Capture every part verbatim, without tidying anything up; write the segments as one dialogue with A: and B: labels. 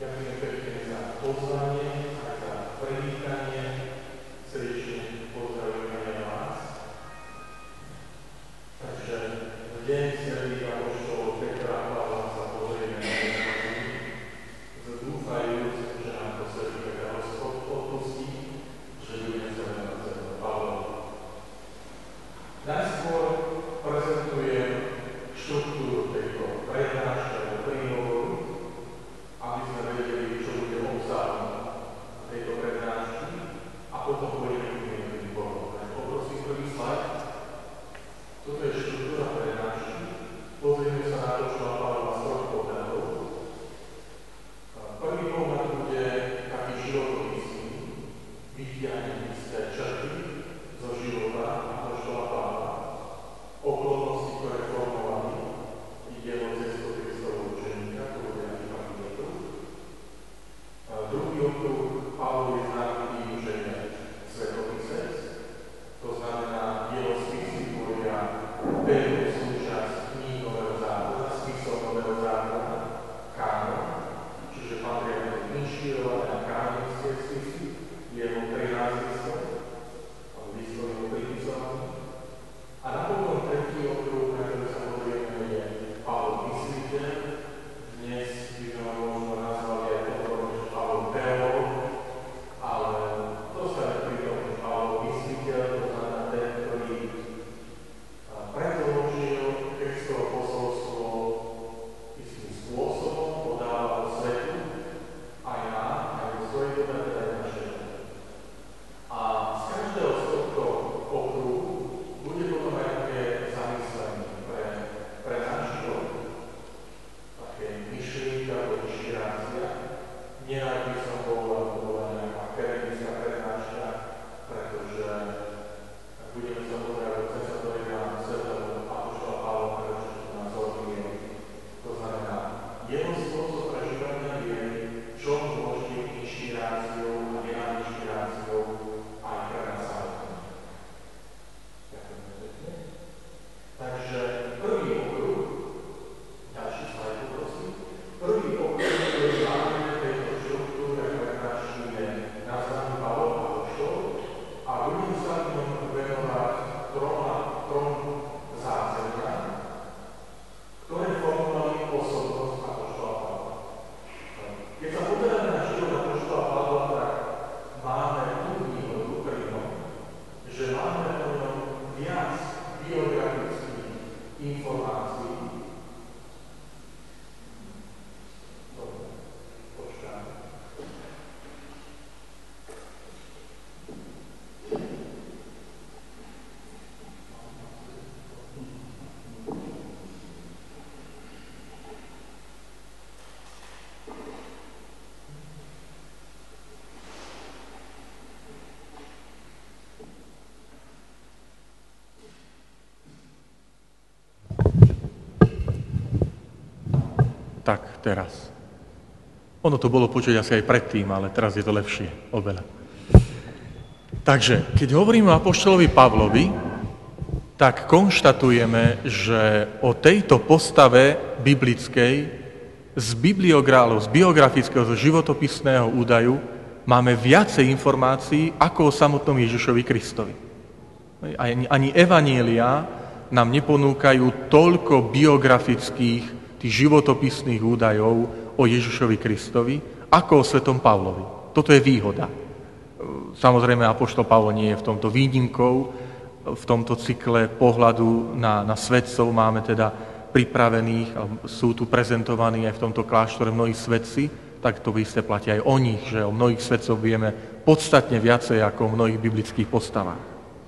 A: Ďakujem pekne za pozvanie a za privítanie. Srdečne pozdravujem aj vás. Takže v deň svätých apoštolov Petra a Pavla sa pozrieme na Evangelium, zdúfajúc, že nám to svätý Peter odpustí, že budeme sa venovať svätému Pavlovi. Najskôr prezentujem štruktúru tejto prednášky alebo príhovoru, aby sme vedeli, čo bude obsahom tejto prednášky, a potom pôjdeme k jednotlivým bodom. Poprosím prvý slajd. Toto je štruktúra prednášky. Pozrieme sa na to, čo má Pavla z troch pohľadov. Prvý pohľad bude taký životopisný, vytiahnem isté črty zo života apoštola Pavla, okolnosti, ktoré formovali jeho cestu Kristovho učeníka, to bude na kapitolu. Druhý okruh, Pavol je známy tým, že je svetopisec, to znamená, jeho spisy tvoria pevnú súčasť kníh Nového zákona, spisov Nového zákona, kánon, čiže patria medzi inšpirované a kanonické spisy, jeho trinásť listov, alebo listov jeho pripisovaných. A napokon tretí okruh, na ktorý sa pozrieme, je Pavol mysliteľ. Dnes by sme ho možno nazvali aj potom, že Pavol teológ, ale dostaneme pri tom, že Pavol mysliteľ, to znamená ten, ktorý predložil Kristovo posolstvo istým spôsobom, podával svetu aj nám, aj vo svojej dobe, teda aj našej dobe. A z každého z tohto okruhu bude potom aj také zamyslenie pre, pre náš život, také myšlienka alebo inšpirácia. Nerad by som bol, alebo bola nejaká akademická prednáška, pretože budeme sa pozerať od cesta do na svetého apoštola Pavla, pretože to nás ovplyvnilo. To znamená, jeho spôsob prežívania viery, čo môže byť inšpiráciou a nielen inšpiráciou aj pre nás samotných. Ďakujem pekne. Takže prvý okruh, ďalší slajd poprosím, prvý okruh, ktorý máme v tejto štruktúre prednášky, je nazvaný Pavol apoštol a budem sa v ňom venovať troma, trom zázemkám, ktoré formovali osobnosť apoštola Pavla. Keď sa pozeráme na život apoštola Pavla, tak máme tú výhodu pri ňom, že máme o ňom viac biografických informácií. Dobre, počkáme. Tak, teraz. Ono to bolo počuť asi aj predtým, ale teraz je to lepšie, oveľa. Takže, keď hovoríme o apoštolovi Pavlovi, tak konštatujeme, že o tejto postave biblickej z bibliográlov, z biografického, z životopisného údaju máme viacej informácií ako o samotnom Ježišovi Kristovi. Ani, ani evanielia nám neponúkajú toľko biografických tých životopisných údajov o Ježišovi Kristovi, ako o svetom Pavlovi. Toto je výhoda. Samozrejme, apoštol Pavol nie je v tomto výnimkou. V tomto cykle pohľadu na, na svetcov máme teda pripravených, sú tu prezentovaní aj v tomto kláštore mnohí svetci, tak to isté platí aj o nich, že o mnohých svetcov vieme podstatne viacej ako o mnohých biblických postavách.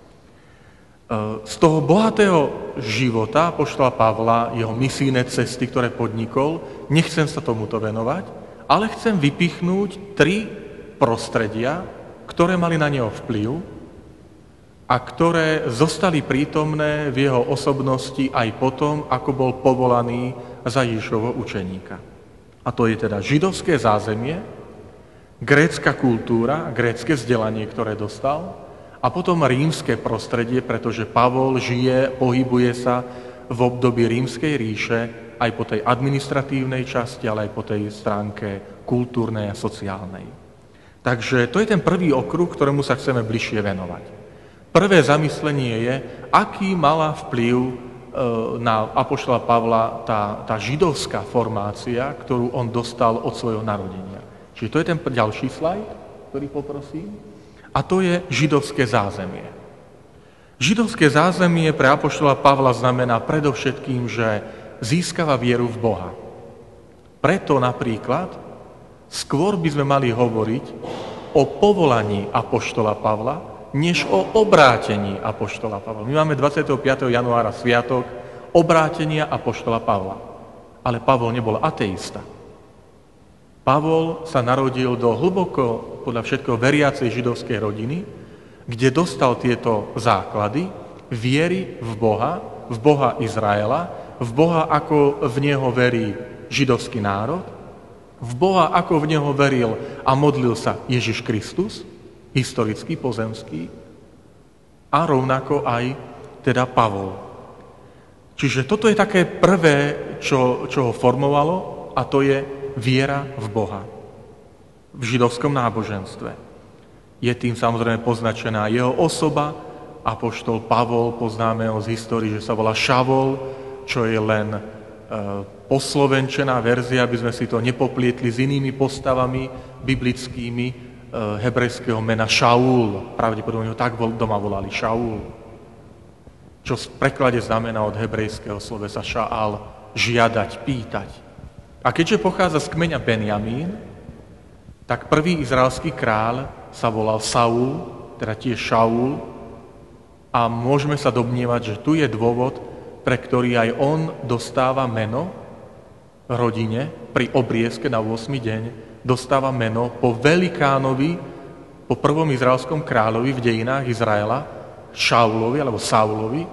A: Z toho bohatého života apoštola Pavla, jeho misijné cesty, ktoré podnikol, nechcem sa tomuto venovať, ale chcem vypichnúť tri prostredia, ktoré mali na neho vplyv a ktoré zostali prítomné v jeho osobnosti aj potom, ako bol povolaný za Ježišovho učeníka. A to je teda židovské zázemie, grécka kultúra, grécke vzdelanie, ktoré dostal, a potom rímske prostredie, pretože Pavol žije, pohybuje sa v období Rímskej ríše a
B: aj po tej administratívnej časti, ale aj po tej stránke kultúrnej a sociálnej. Takže to je ten prvý okruh, ktorému sa chceme bližšie venovať. Prvé zamyslenie je, aký mala vplyv na apoštola Pavla tá, tá židovská formácia, ktorú on dostal od svojho narodenia. Čiže to je ten ďalší slajd, ktorý poprosím. A to je židovské zázemie. Židovské zázemie pre apoštola Pavla znamená predovšetkým, že získava vieru v Boha. Preto napríklad skôr by sme mali hovoriť o povolaní apoštola Pavla, než o obrátení apoštola Pavla. My máme dvadsiateho piateho januára sviatok obrátenia apoštola Pavla. Ale Pavol nebol ateista. Pavol sa narodil do hlboko, podľa všetkého, veriacej židovskej rodiny, kde dostal tieto základy viery v Boha, v Boha Izraela, v Boha, ako v Neho verí židovský národ, v Boha, ako v Neho veril a modlil sa Ježiš Kristus, historický, pozemský, a rovnako aj teda Pavol. Čiže toto je také prvé, čo, čo ho formovalo, a to je viera v Boha v židovskom náboženstve. Je tým samozrejme poznačená jeho osoba. Apoštol Pavol, poznáme ho z histórie, že sa volá Šavol, čo je len e, poslovenčená verzia, aby sme si to nepoplietli s inými postavami biblickými e, hebrejského mena Šaul. Pravdepodobne ho tak doma volali Šaul, čo v preklade znamená od hebrejského slovesa ša'al, žiadať, pýtať. A keďže pochádza z kmeňa Benjamín, tak prvý izraelský kráľ sa volal Saul, teda tiež Šaul, a môžeme sa domnievať, že tu je dôvod, pre ktorý aj on dostáva meno rodine pri obriezke na ôsmy deň, dostáva meno po velikánovi, po prvom izraelskom kráľovi v dejinách Izraela, Šaulovi alebo Saulovi,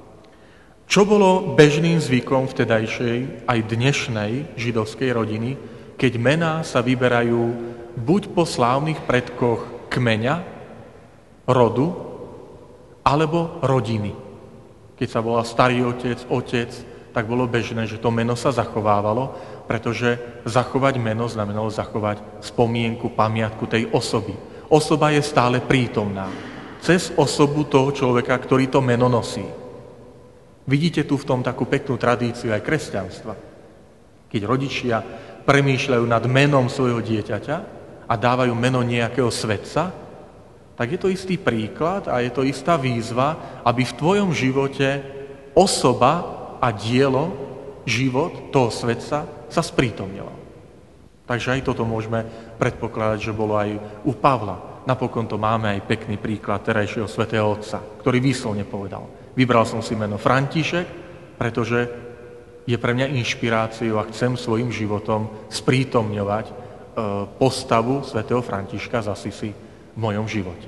B: čo bolo bežným zvykom vtedajšej aj dnešnej židovskej rodiny, keď mená sa vyberajú buď po slávnych predkoch kmeňa, rodu, alebo rodiny. Keď sa volal starý otec, otec, tak bolo bežné, že to meno sa zachovávalo, pretože zachovať meno znamenalo zachovať spomienku, pamiatku tej osoby. Osoba je stále prítomná. Cez osobu toho človeka, ktorý to meno nosí. Vidíte tu v tom takú peknú tradíciu aj kresťanstva. Keď rodičia premýšľajú nad menom svojho dieťaťa a dávajú meno nejakého svetca, tak je to istý príklad a je to istá výzva, aby v tvojom živote osoba a dielo, život toho svetca sa sprítomnilo. Takže aj toto môžeme predpokladať, že bolo aj u Pavla. Napokon to máme aj pekný príklad terajšieho svätého Otca, ktorý výslovne povedal: vybral som si meno František, pretože je pre mňa inšpiráciou a chcem svojim životom sprítomňovať e, postavu svätého Františka z Asisi v mojom živote.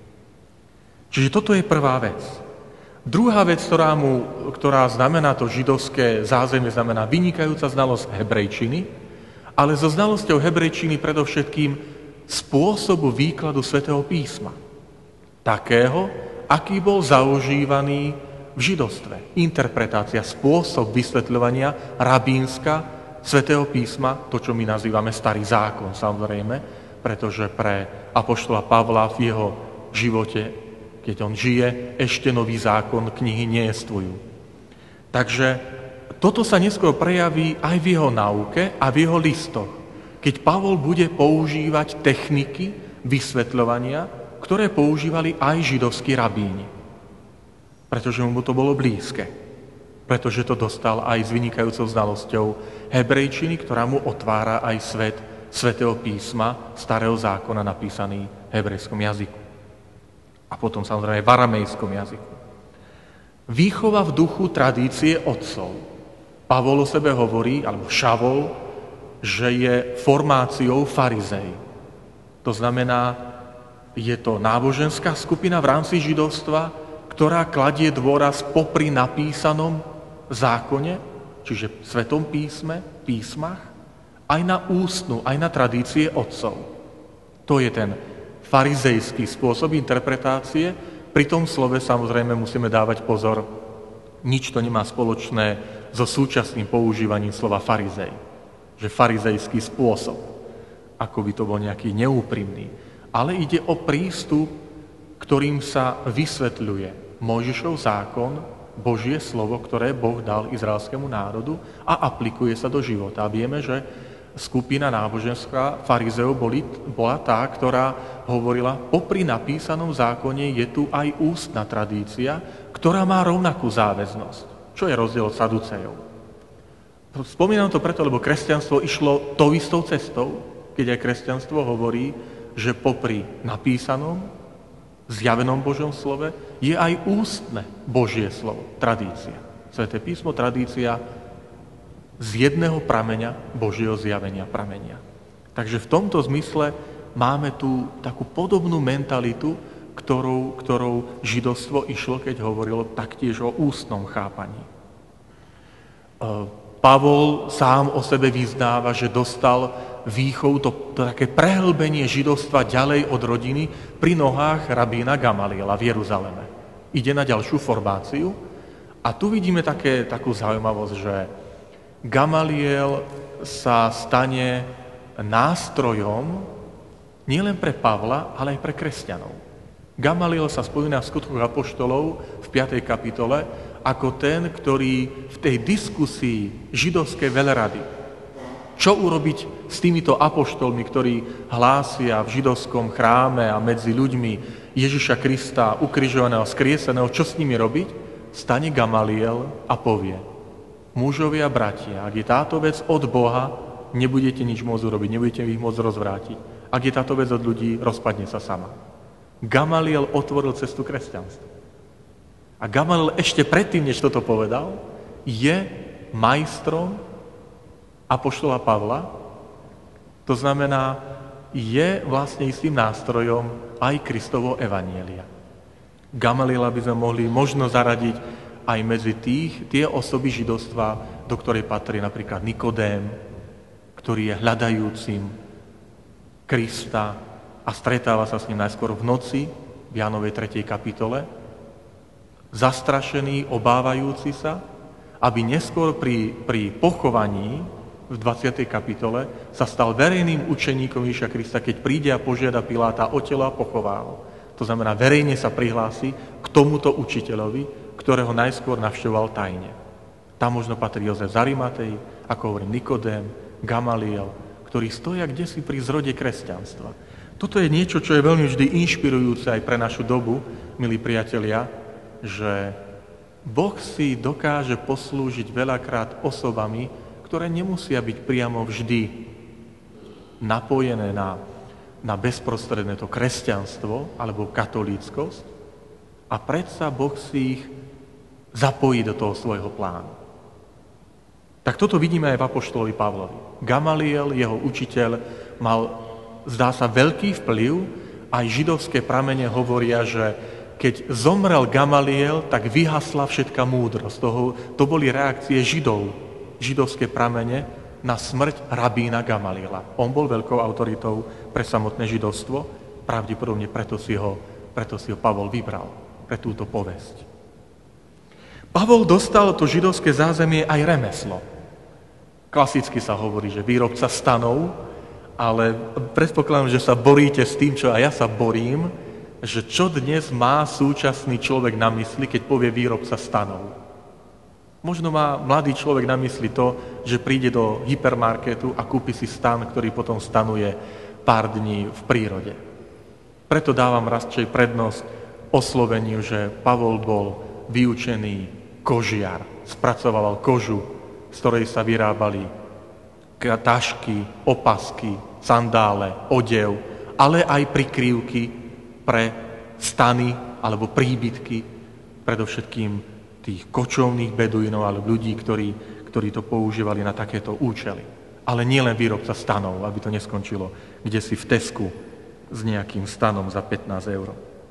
B: Čiže toto je prvá vec. Druhá vec, ktorá, mu, ktorá znamená to židovské zázemie, znamená vynikajúca znalosť hebrejčiny, ale so znalosťou hebrejčiny predovšetkým spôsobu výkladu svätého písma. Takého, aký bol zaužívaný v židovstve. Interpretácia, spôsob vysvetľovania rabínska svätého písma, to, čo my nazývame starý zákon, samozrejme, pretože pre apoštola Pavla v jeho živote, keď on žije, ešte nový zákon, knihy neestvujú. Takže toto sa neskôr prejaví aj v jeho nauke a v jeho listoch, keď Pavol bude používať techniky vysvetľovania, ktoré používali aj židovskí rabíni. Pretože mu to bolo blízke. Pretože to dostal aj s vynikajúcou znalosťou hebrejčiny, ktorá mu otvára aj svet svätého písma, starého zákona napísaný v hebrejskom jazyku. A potom samozrejme v aramejskom jazyku. Výchova v duchu tradície otcov. Pavol o sebe hovorí, alebo Šavol, že je formáciou farizej. To znamená, je to náboženská skupina v rámci židovstva, ktorá kladie dôraz popri napísanom zákone, čiže v Svetom písme, písmach, aj na ústnu, aj na tradície otcov. To je ten farizejský spôsob interpretácie. Pri tom slove samozrejme musíme dávať pozor Nič to nemá spoločné so súčasným používaním slova farizej, že farizejský spôsob, ako by to bol nejaký neúprimný. Ale ide o prístup, ktorým sa vysvetľuje Mojžišov zákon, Božie slovo, ktoré Boh dal izraelskému národu a aplikuje sa do života. A vieme, že skupina náboženská farizeov boli, bola tá, ktorá hovorila, popri napísanom zákone je tu aj ústna tradícia, ktorá má rovnakú záväznosť. Čo je rozdiel od saducejov? Spomínam to preto, lebo kresťanstvo išlo tou istou cestou, keď aj kresťanstvo hovorí, že popri napísanom, zjavenom Božom slove je aj ústne Božie slovo, tradícia. Sväté písmo, tradícia z jedného prameňa Božieho zjavenia pramenia. Takže v tomto zmysle máme tu takú podobnú mentalitu, ktorou, ktorou židovstvo išlo, keď hovorilo taktiež o ústnom chápaní. Pavol sám o sebe vyznáva, že dostal výchovu, to, to také prehlbenie židovstva ďalej od rodiny pri nohách rabína Gamaliela v Jeruzaleme. Ide na ďalšiu formáciu a tu vidíme také, takú zaujímavosť, že Gamaliel sa stane nástrojom nielen pre Pavla, ale aj pre kresťanov. Gamaliel sa spomína v Skutkoch apoštolov v piatej kapitole ako ten, ktorý v tej diskusii židovskej veľrady, čo urobiť s týmito apoštolmi, ktorí hlásia v židovskom chráme a medzi ľuďmi Ježiša Krista, ukrižovaného, skrieseného, čo s nimi robiť, stane Gamaliel a povie: mužovia, bratia, ak je táto vec od Boha, nebudete nič môcť urobiť, nebudete ich môcť rozvrátiť. Ak je táto vec od ľudí, rozpadne sa sama. Gamaliel otvoril cestu kresťanstva. A Gamaliel ešte predtým, než toto povedal, je majstrom apoštola Pavla, to znamená, je vlastne istým nástrojom aj Kristovo evanjelia. Gamaliela by sme mohli možno zaradiť aj medzi tých, tie osoby židovstva, do ktorej patrí napríklad Nikodém, ktorý je hľadajúcim Krista a stretáva sa s ním najskôr v noci, v Jánovej tretej kapitole, zastrašený, obávajúci sa, aby neskôr pri, pri pochovaní v dvadsiatej kapitole sa stal verejným učeníkom Ježiša Krista, keď príde a požiada Piláta o telo a pochová ho. To znamená, verejne sa prihlási k tomuto učiteľovi, ktorého najskôr navštevoval tajne. Tam možno patrí Jozef z Arimatej, ako hovorím Nikodém, Gamaliel, ktorí stoja kdesi pri zrode kresťanstva. Toto je niečo, čo je veľmi vždy inšpirujúce aj pre našu dobu, milí priatelia, že Boh si dokáže poslúžiť veľakrát osobami, ktoré nemusia byť priamo vždy napojené na, na bezprostredné to kresťanstvo alebo katolíckosť a predsa Boh si ich zapojí do toho svojho plánu. Tak toto vidíme aj v apoštolovi Pavlovi. Gamaliel, jeho učiteľ, mal, zdá sa, veľký vplyv, aj židovské pramene hovoria, že keď zomrel Gamaliel, tak vyhasla všetka múdrosť. Toho, to boli reakcie Židov, židovské pramene na smrť rabína Gamaliela. On bol veľkou autoritou pre samotné židovstvo, pravdepodobne preto si ho, preto si ho Pavol vybral, pre túto povesť. Pavol dostal to židovské zázemie aj remeslo. Klasicky sa hovorí, že výrobca stanov, ale predpokladám, že sa boríte s tým, čo aj ja sa borím, že čo dnes má súčasný človek na mysli, keď povie výrobca stanov. Možno má mladý človek na mysli to, že príde do hypermarketu a kúpi si stan, ktorý potom stanuje pár dní v prírode. Preto dávam radšej prednosť osloveniu, že Pavol bol vyučený kožiar, spracoval kožu, z ktorej sa vyrábali tašky, opasky, sandále, odev, ale aj prikrývky pre stany alebo príbytky, predovšetkým tých kočovných beduínov alebo ľudí, ktorí, ktorí to používali na takéto účely. Ale nie len výrobca stanov, aby to neskončilo kdesi v Tesku s nejakým stanom za pätnásť eur.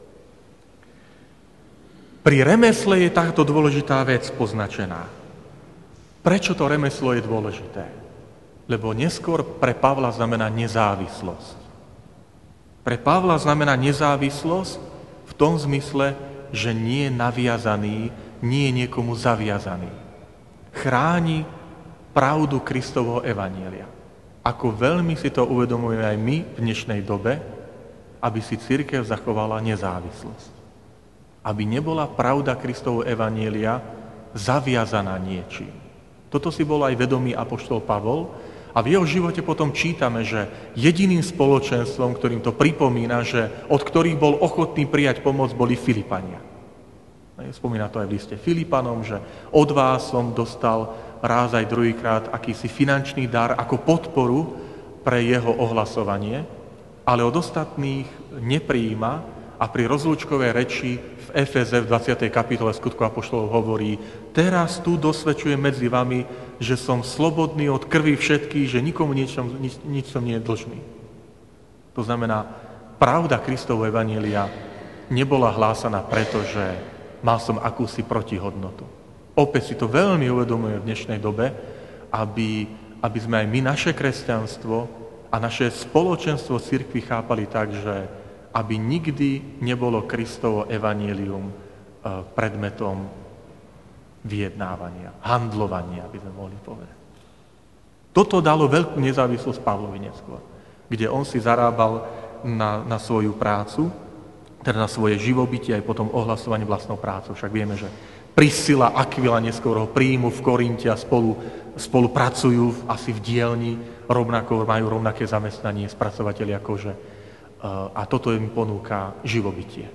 B: Pri remesle je táto dôležitá vec poznačená. Prečo to remeslo je dôležité? Lebo neskôr pre Pavla znamená nezávislosť. Pre Pavla znamená nezávislosť v tom zmysle, že nie je naviazaný nie je niekomu zaviazaný. Chráni pravdu Kristovho evanjelia. Ako veľmi si to uvedomujeme aj my v dnešnej dobe, aby si cirkev zachovala nezávislosť. Aby nebola pravda Kristovho evanjelia zaviazaná niečím. Toto si bol aj vedomý apoštol Pavol a v jeho živote potom čítame, že jediným spoločenstvom, ktorým to pripomína, že od ktorých bol ochotný prijať pomoc, boli Filipania. Spomína to aj v liste Filipanom, že od vás som dostal raz aj druhýkrát akýsi finančný dar ako podporu pre jeho ohlasovanie, ale od ostatných neprijíma a pri rozlúčkovej reči v Efeze v dvadsiatej kapitole Skutkov apoštolov hovorí: teraz tu dosvedčujem medzi vami, že som slobodný od krvi všetkých, že nikomu nič, nič, nič som nie je dlžný. To znamená, pravda Kristovho evanjelia nebola hlásaná preto, že mal som akúsi protihodnotu. Opäť si to veľmi uvedomuje v dnešnej dobe, aby, aby sme aj my naše kresťanstvo a naše spoločenstvo cirkvi chápali tak, že aby nikdy nebolo Kristovo evanjelium predmetom vyjednávania, handlovania, by sme mohli povedať. Toto dalo veľkú nezávislosť Pavlovi neskôr, kde on si zarábal na, na svoju prácu, teda na svoje živobytie, aj potom ohlasovanie vlastnou prácou. Však vieme, že Priscila, Aquila neskôr ho príjmu v Korinte a spolu, spolupracujú asi v dielni, rovnako majú rovnaké zamestnanie, spracovateľi akože, a toto im ponúka živobytie.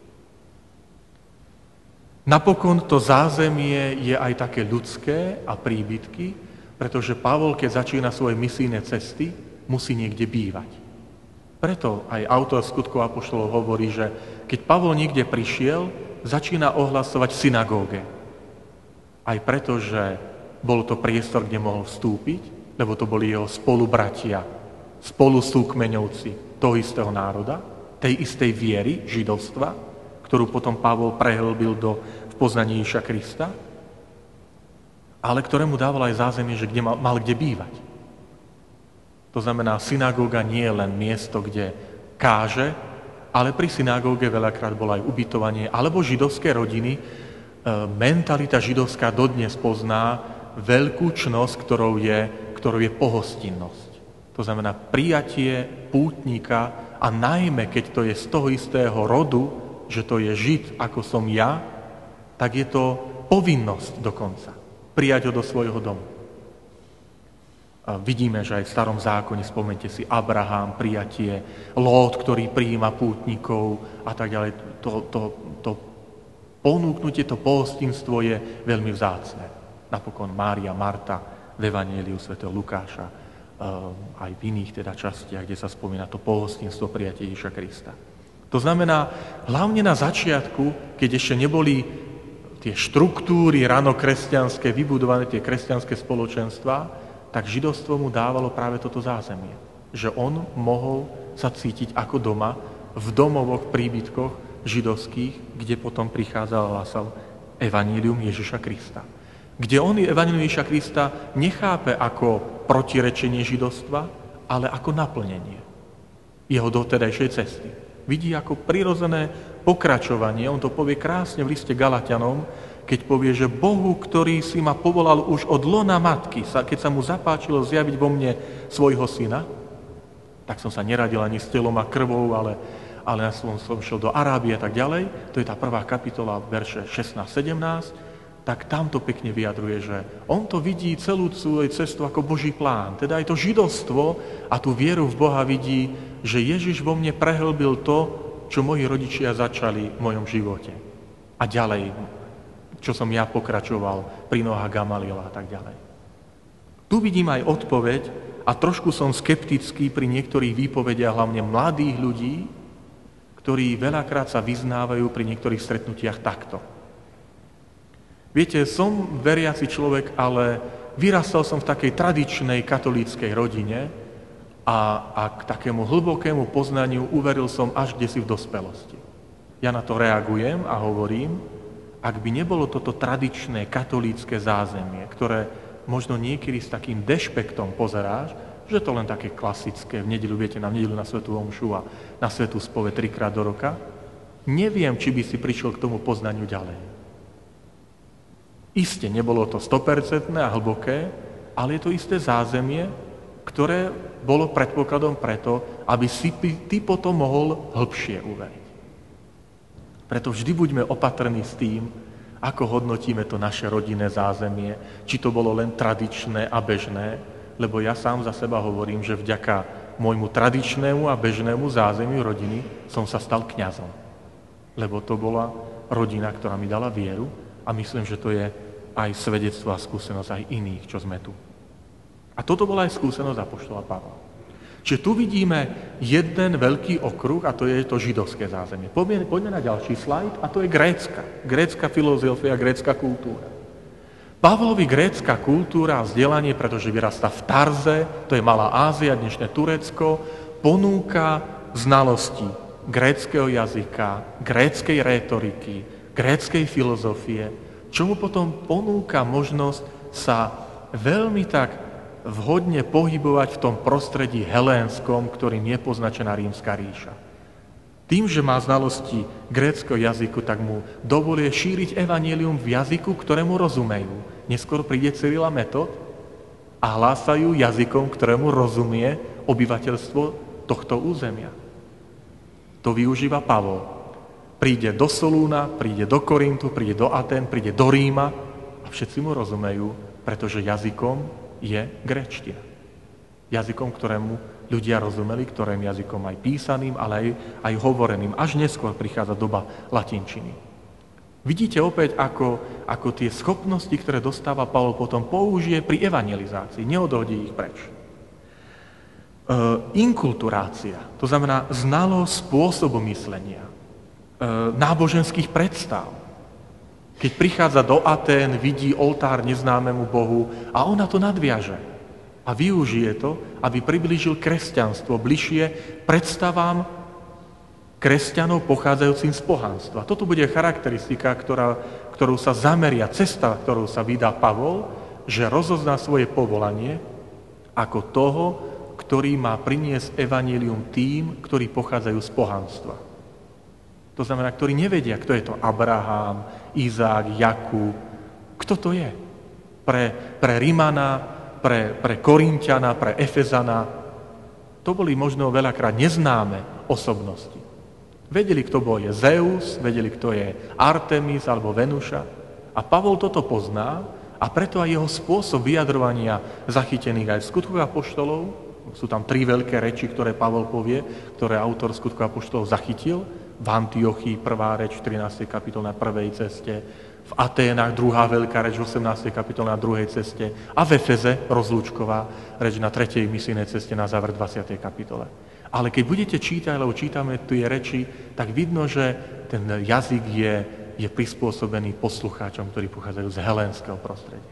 B: Napokon to zázemie je aj také ľudské a príbytky, pretože Pavol, keď začína svoje misijné cesty, musí niekde bývať. Preto aj autor Skutkov apoštolov hovorí, že keď Pavol niekde prišiel, začína ohlasovať v synagóge. Aj preto, že bol to priestor, kde mohol vstúpiť, lebo to boli jeho spolubratia, spolusúkmeňovci toho istého národa, tej istej viery, židovstva, ktorú potom Pavol prehlbil do v poznaní Ježiša Krista, ale ktorému dával aj zázemie, že kde mal, mal kde bývať. To znamená, synagóga nie je len miesto, kde káže, ale pri synagóge veľakrát bolo aj ubytovanie, alebo židovské rodiny. E, mentalita židovská dodnes pozná veľkú čnosť, ktorou je, ktorou je pohostinnosť. To znamená prijatie pútnika a najmä, keď to je z toho istého rodu, že to je Žid, ako som ja, tak je to povinnosť dokonca. Prijať ho do svojho domu. A vidíme, že aj v starom zákone, spomente si Abraham, prijatie, Lót, ktorý prijíma pútnikov a tak ďalej. To, to, to ponúknutie, to pohostinstvo je veľmi vzácne. Napokon Mária, Marta v Evanjeliu svätého Lukáša, aj v iných teda častiach, kde sa spomína to pohostinstvo prijatie Ježiša Krista. To znamená, hlavne na začiatku, keď ešte neboli tie štruktúry ranokresťanské, vybudované tie kresťanské spoločenstvá, tak židovstvo mu dávalo práve toto zázemie. Že on mohol sa cítiť ako doma v domovoch, príbytkoch židovských, kde potom prichádzal a hlásal evanjelium Ježiša Krista. Kde on evanjelium Ježiša Krista nechápe ako protirečenie židovstva, ale ako naplnenie jeho dotedajšej cesty. Vidí ako prirodzené pokračovanie. On to povie krásne v liste Galatianom, keď povie, že Bohu, ktorý si ma povolal už od lona matky, keď sa mu zapáčilo zjaviť vo mne svojho syna, tak som sa neradil ani s telom a krvou, ale, ale som, som šiel do Arábie a tak ďalej. To je tá prvá kapitola, verše šestnásť sedemnásť. Tak tam to pekne vyjadruje, že on to vidí celú svoju cestu ako Boží plán. Teda aj to židovstvo a tú vieru v Boha vidí, že Ježiš vo mne prehlbil to, čo moji rodičia začali v mojom živote. A ďalej, čo som ja pokračoval pri nohách Gamaliela a tak ďalej. Tu vidím aj odpoveď a trošku som skeptický pri niektorých výpovediach, hlavne mladých ľudí, ktorí veľakrát sa vyznávajú pri niektorých stretnutiach takto. Viete, som veriaci človek, ale vyrastal som v takej tradičnej katolíckej rodine a, a k takému hlbokému poznaniu uveril som až kdesi v dospelosti. Ja na to reagujem a hovorím, ak by nebolo toto tradičné katolícke zázemie, ktoré možno niekedy s takým dešpektom pozeráš, že to len také klasické, v nedeľu, viete, na nedeľu na svätú omšu a na svätú spove trikrát do roka, neviem, či by si prišiel k tomu poznaniu ďalej. Isté, nebolo to sto percent a hlboké, ale je to isté zázemie, ktoré bolo predpokladom preto, aby si ty potom mohol hĺbšie uveriť. Preto vždy buďme opatrní s tým, ako hodnotíme to naše rodinné zázemie, či to bolo len tradičné a bežné, lebo ja sám za seba hovorím, že vďaka môjmu tradičnému a bežnému zázemiu rodiny som sa stal kňazom. Lebo to bola rodina, ktorá mi dala vieru a myslím, že to je aj svedectvo a skúsenosť aj iných, čo sme tu. A toto bola aj skúsenosť apoštola Pavla. Čiže tu vidíme jeden veľký okruh a to je to židovské zázemie. Poďme, poďme na ďalší slajd a to je grécka. Grécka filozofia, grécka kultúra. Pavlovi grécka kultúra a vzdelanie, pretože vyrastá v Tarze, to je Malá Ázia, dnešné Turecko, ponúka znalosti gréckeho jazyka, gréckej rétoriky, gréckej filozofie, čo mu potom ponúka možnosť sa veľmi tak vhodne pohybovať v tom prostredí helénskom, ktorým je poznačená Rímska ríša. Tým, že má znalosti gréckeho jazyku, tak mu dovolie šíriť evanjelium v jazyku, ktorému rozumejú. Neskôr príde Cyril a Metod a hlásajú jazykom, ktorému rozumie obyvateľstvo tohto územia. To využíva Pavol. Príde do Solúna, príde do Korintu, príde do Aten, príde do Ríma a všetci mu rozumejú, pretože jazykom je gréčtina. Jazykom, ktorému ľudia rozumeli, ktorým jazykom aj písaným, ale aj, aj hovoreným. Až neskôr prichádza doba latinčiny. Vidíte opäť, ako, ako tie schopnosti, ktoré dostáva Pavol, potom použije pri evangelizácii. Neodhodí ich preč. E, inkulturácia, to znamená znalosť spôsobu myslenia, e, náboženských predstav. Keď prichádza do Atén, vidí oltár neznámemu Bohu a on na to nadviaže. A využije to, aby priblížil kresťanstvo bližšie predstavám kresťanov pochádzajúcim z pohanstva. Toto bude charakteristika, ktorá, ktorú sa zameria, cesta, ktorou sa vydá Pavol, že rozozná svoje povolanie ako toho, ktorý má priniesť evanjelium tým, ktorí pochádzajú z pohanstva. To znamená, ktorí nevedia, kto je to Abraham, Izák, Jakub. Kto to je? Pre, pre Rimana, pre, pre Korinťana, pre Efezana. To boli možno veľakrát neznáme osobnosti. Vedeli, kto bol je Zeus, vedeli, kto je Artemis alebo Venuša. A Pavol toto pozná a preto aj jeho spôsob vyjadrovania zachytených aj v Skutkoch apoštolov, sú tam tri veľké reči, ktoré Pavol povie, ktoré autor Skutkov apoštolov zachytil, v Antiochii prvá reč v trinástej kapitole na prvej ceste, v Aténach druhá veľká reč v osemnástej kapitole na druhej ceste a v Efeze rozlúčková reč na tretej misijnej ceste na záver dvadsiatej kapitole. Ale keď budete čítať, lebo čítame tie reči, tak vidno, že ten jazyk je, je prispôsobený poslucháčom, ktorí pochádzajú z helénskeho prostredia.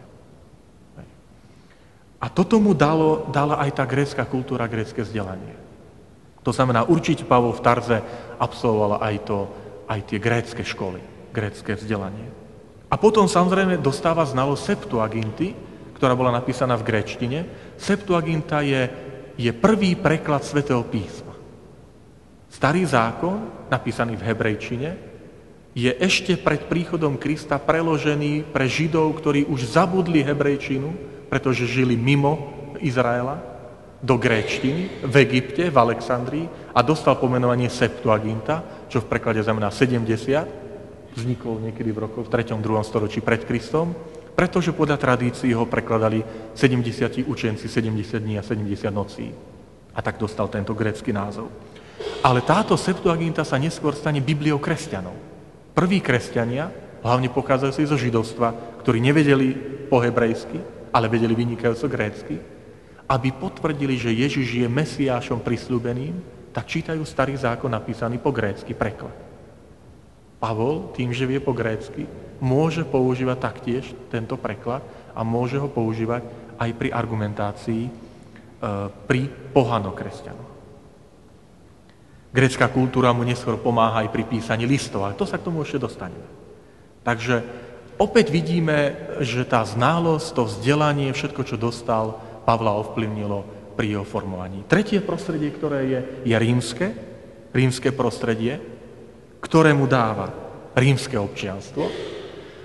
B: A toto mu dalo, dala aj tá grécka kultúra, grécke vzdelanie. To znamená, určite Pavol v Tarze absolvoval aj, to, aj tie grécke školy, grécke vzdelanie. A potom samozrejme dostáva znalosť Septuaginty, ktorá bola napísaná v gréčtine. Septuaginta je, je prvý preklad Svätého písma. Starý zákon, napísaný v hebrejčine, je ešte pred príchodom Krista preložený pre Židov, ktorí už zabudli hebrejčinu, pretože žili mimo Izraela, do gréčtiny, v Egypte, v Alexandrii a dostal pomenovanie Septuaginta, čo v preklade znamená sedemdesiat, vznikol niekedy v roku v treťom druhom storočí pred Kristom, pretože podľa tradícií ho prekladali sedemdesiat učenci, sedemdesiat dní a sedemdesiat nocí. A tak dostal tento grécky názov. Ale táto Septuaginta sa neskôr stane Bibliou kresťanov. Prví kresťania, hlavne pochádzajúci zo židovstva, ktorí nevedeli po hebrejsky, ale vedeli vynikajúco grécky, aby potvrdili, že Ježiš je Mesiášom prisľúbeným, tak čítajú Starý zákon napísaný po grécky preklad. Pavol, tým, že vie po grécky, môže používať taktiež tento preklad a môže ho používať aj pri argumentácii e, pri pohanokresťanoch. Grécka kultúra mu neskôr pomáha aj pri písaní listov, ale to sa k tomu ešte dostaneme. Takže opäť vidíme, že tá znalosť, to vzdelanie, všetko, čo dostal, Pavla ovplyvnilo pri jeho formovaní. Tretie prostredie, ktoré je, je rímske, rímske prostredie, ktoré mu dáva rímske občianstvo.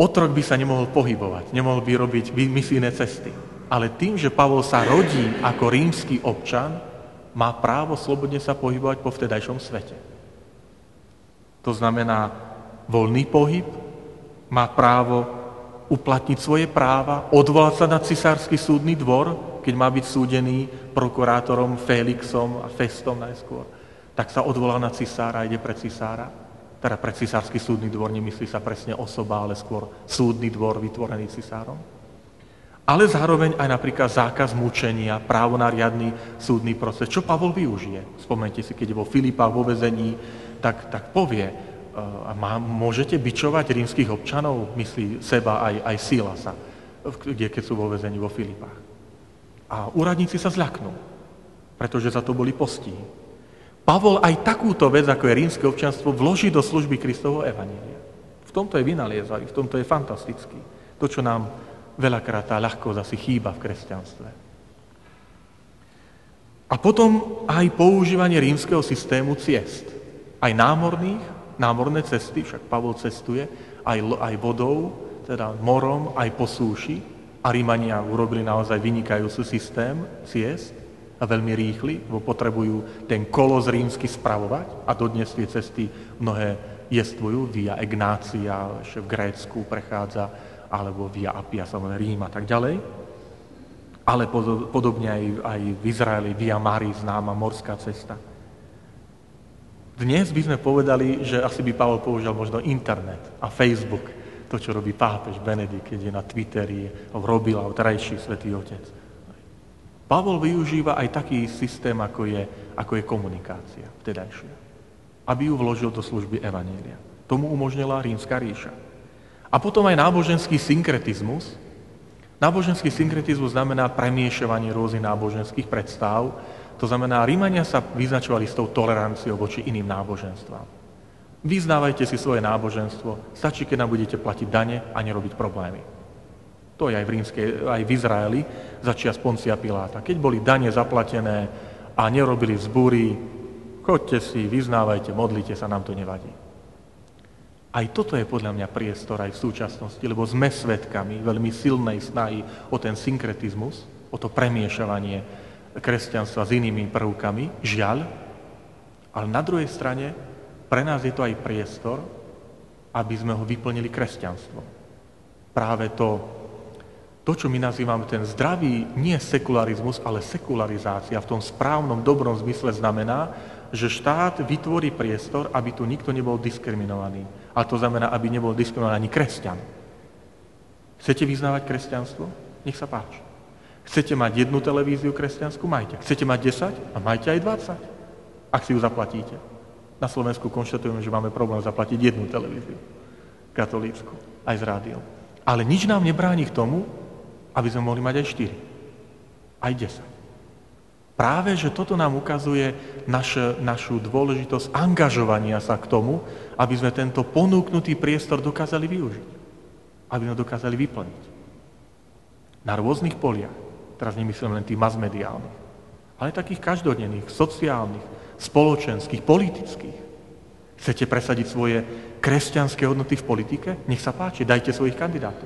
B: Otrok by sa nemohol pohybovať, nemohol by robiť misijné cesty. Ale tým, že Pavol sa rodí ako rímsky občan, má právo slobodne sa pohybovať po vtedajšom svete. To znamená voľný pohyb, má právo uplatniť svoje práva, odvolať sa na cisársky súdny dvor, keď má byť súdený prokurátorom Félixom a Festom najskôr, tak sa odvolá na cisára a ide pre cisára. Teda pre cisársky súdny dvor nemyslí sa presne osoba, ale skôr súdny dvor vytvorený cisárom. Ale zároveň aj napríklad zákaz mučenia, právo na riadny súdny proces. Čo Pavol využije? Spomeňte si, keď je vo Filipách vo väzení, tak, tak povie, uh, má, môžete bičovať rímskych občanov, myslí seba aj, aj Silasa, kde keď sú vo väzení vo Filipách. A úradníci sa zľaknú, pretože za to boli postihy. Pavol aj takúto vec, ako je rímske občianstvo, vloží do služby Kristovho evanjelia. V tomto je vynaliezavý, v tomto je fantastický. To, čo nám veľakrát tá ľahkosť asi chýba v kresťanstve. A potom aj používanie rímskeho systému ciest. Aj námorných, námorné cesty, však Pavol cestuje, aj, aj vodou, teda morom, aj po súši. A Rímania urobili naozaj vynikajúci systém ciest a veľmi rýchly, lebo potrebujú ten kolos rímsky spravovať a dodnes tie cesty mnohé jestvujú, via Ignácia, ešte v Grécku prechádza, alebo via Appia, samozrejme Rím a tak ďalej. Ale podobne aj, aj v Izraeli via Márii známa morská cesta. Dnes by sme povedali, že asi by Pavol použil možno internet a Facebook, to, čo robí pápež Benedikt, keď je na Twitteri, robil a trajší Svätý Otec. Pavol využíva aj taký systém, ako je, ako je komunikácia vtedajšia, aby ju vložil do služby evanjelia. Tomu umožnila Rímska ríša. A potom aj náboženský synkretizmus. Náboženský synkretizmus znamená premiešavanie rôznych náboženských predstáv. To znamená, Rímania sa vyznačovali s tou toleranciou voči iným náboženstvám. Vyznávajte si svoje náboženstvo, stačí, keď nám budete platiť dane a nerobiť problémy. To je aj v, rímskej, aj v Izraeli začias Poncia Piláta. Keď boli dane zaplatené a nerobili vzbúry, choďte si, vyznávajte, modlite sa, nám to nevadí. Aj toto je podľa mňa priestor aj v súčasnosti, lebo sme svedkami veľmi silnej snahy o ten synkretizmus, o to premiešavanie kresťanstva s inými prvkami, žiaľ, ale na druhej strane pre nás je to aj priestor, aby sme ho vyplnili kresťanstvom. Práve to, to, čo my nazývame ten zdravý, nie sekularizmus, ale sekularizácia v tom správnom, dobrom zmysle znamená, že štát vytvorí priestor, aby tu nikto nebol diskriminovaný. A to znamená, aby nebol diskriminovaný ani kresťan. Chcete vyznávať kresťanstvo? Nech sa páči. Chcete mať jednu televíziu kresťanskú? Majte. Chcete mať desať? A majte aj dvadsať, ak si ju zaplatíte. Na Slovensku konštatujeme, že máme problém zaplatiť jednu televíziu, katolícku, aj s rádiom. Ale nič nám nebráni k tomu, aby sme mohli mať aj štyri, aj desať. Práve, že toto nám ukazuje naš, našu dôležitosť angažovania sa k tomu, aby sme tento ponúknutý priestor dokázali využiť, aby sme dokázali vyplniť. Na rôznych poliach, teraz nemyslím len tých masmediálnych, ale takých každodenných, sociálnych, spoločenských, politických. Chcete presadiť svoje kresťanské hodnoty v politike? Nech sa páči, dajte svojich kandidátov.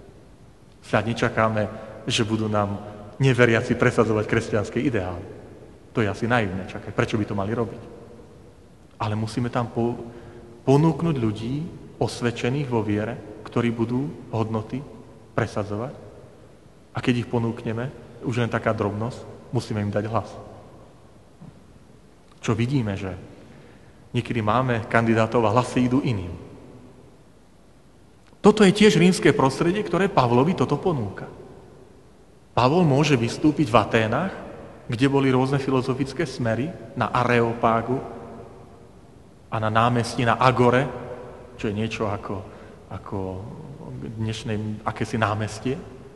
B: Sa nečakáme, že budú nám neveriaci presadzovať kresťanské ideály. To je asi naivné čakať. Prečo by to mali robiť? Ale musíme tam po, ponúknuť ľudí osvedčených vo viere, ktorí budú hodnoty presadzovať. A keď ich ponúkneme, už len taká drobnosť, musíme im dať hlas. Čo vidíme, že niekedy máme kandidátov a hlasy idú iným. Toto je tiež rímske prostredie, ktoré Pavlovi toto ponúka. Pavol môže vystúpiť v Aténach, kde boli rôzne filozofické smery, na Areopágu a na námestí na Agore, čo je niečo ako, ako dnešné akési námestie.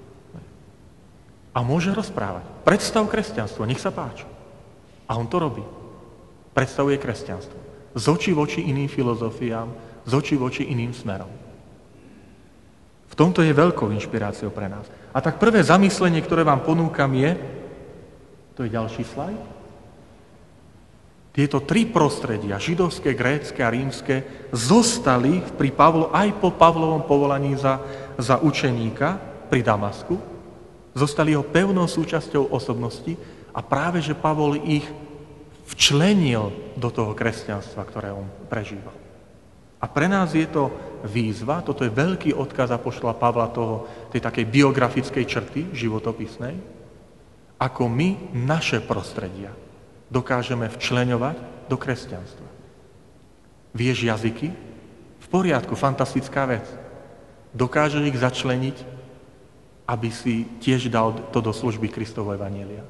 B: A môže rozprávať. Predstav kresťanstvo, nech sa páči. A on to robí. Predstavuje kresťanstvo. Z očí voči iným filozofiám, z očí voči iným smerom. V tomto je veľkou inšpiráciou pre nás. A tak prvé zamyslenie, ktoré vám ponúkam je, to je ďalší slajd, Tieto tri prostredia, židovské, grécke a rímske, zostali pri Pavlo, aj po Pavlovom povolaní za, za učeníka pri Damasku, zostali jeho pevnou súčasťou osobnosti a práve, že Pavol ich včlenil do toho kresťanstva, ktoré on prežíval. A pre nás je to výzva, toto je veľký odkaz apoštola Pavla toho, tej takej biografickej črty životopisnej, ako my naše prostredia dokážeme včleňovať do kresťanstva. Vieš jazyky? V poriadku, fantastická vec. Dokážeš ich začleniť, aby si tiež dal to do služby Kristovo evanjelia.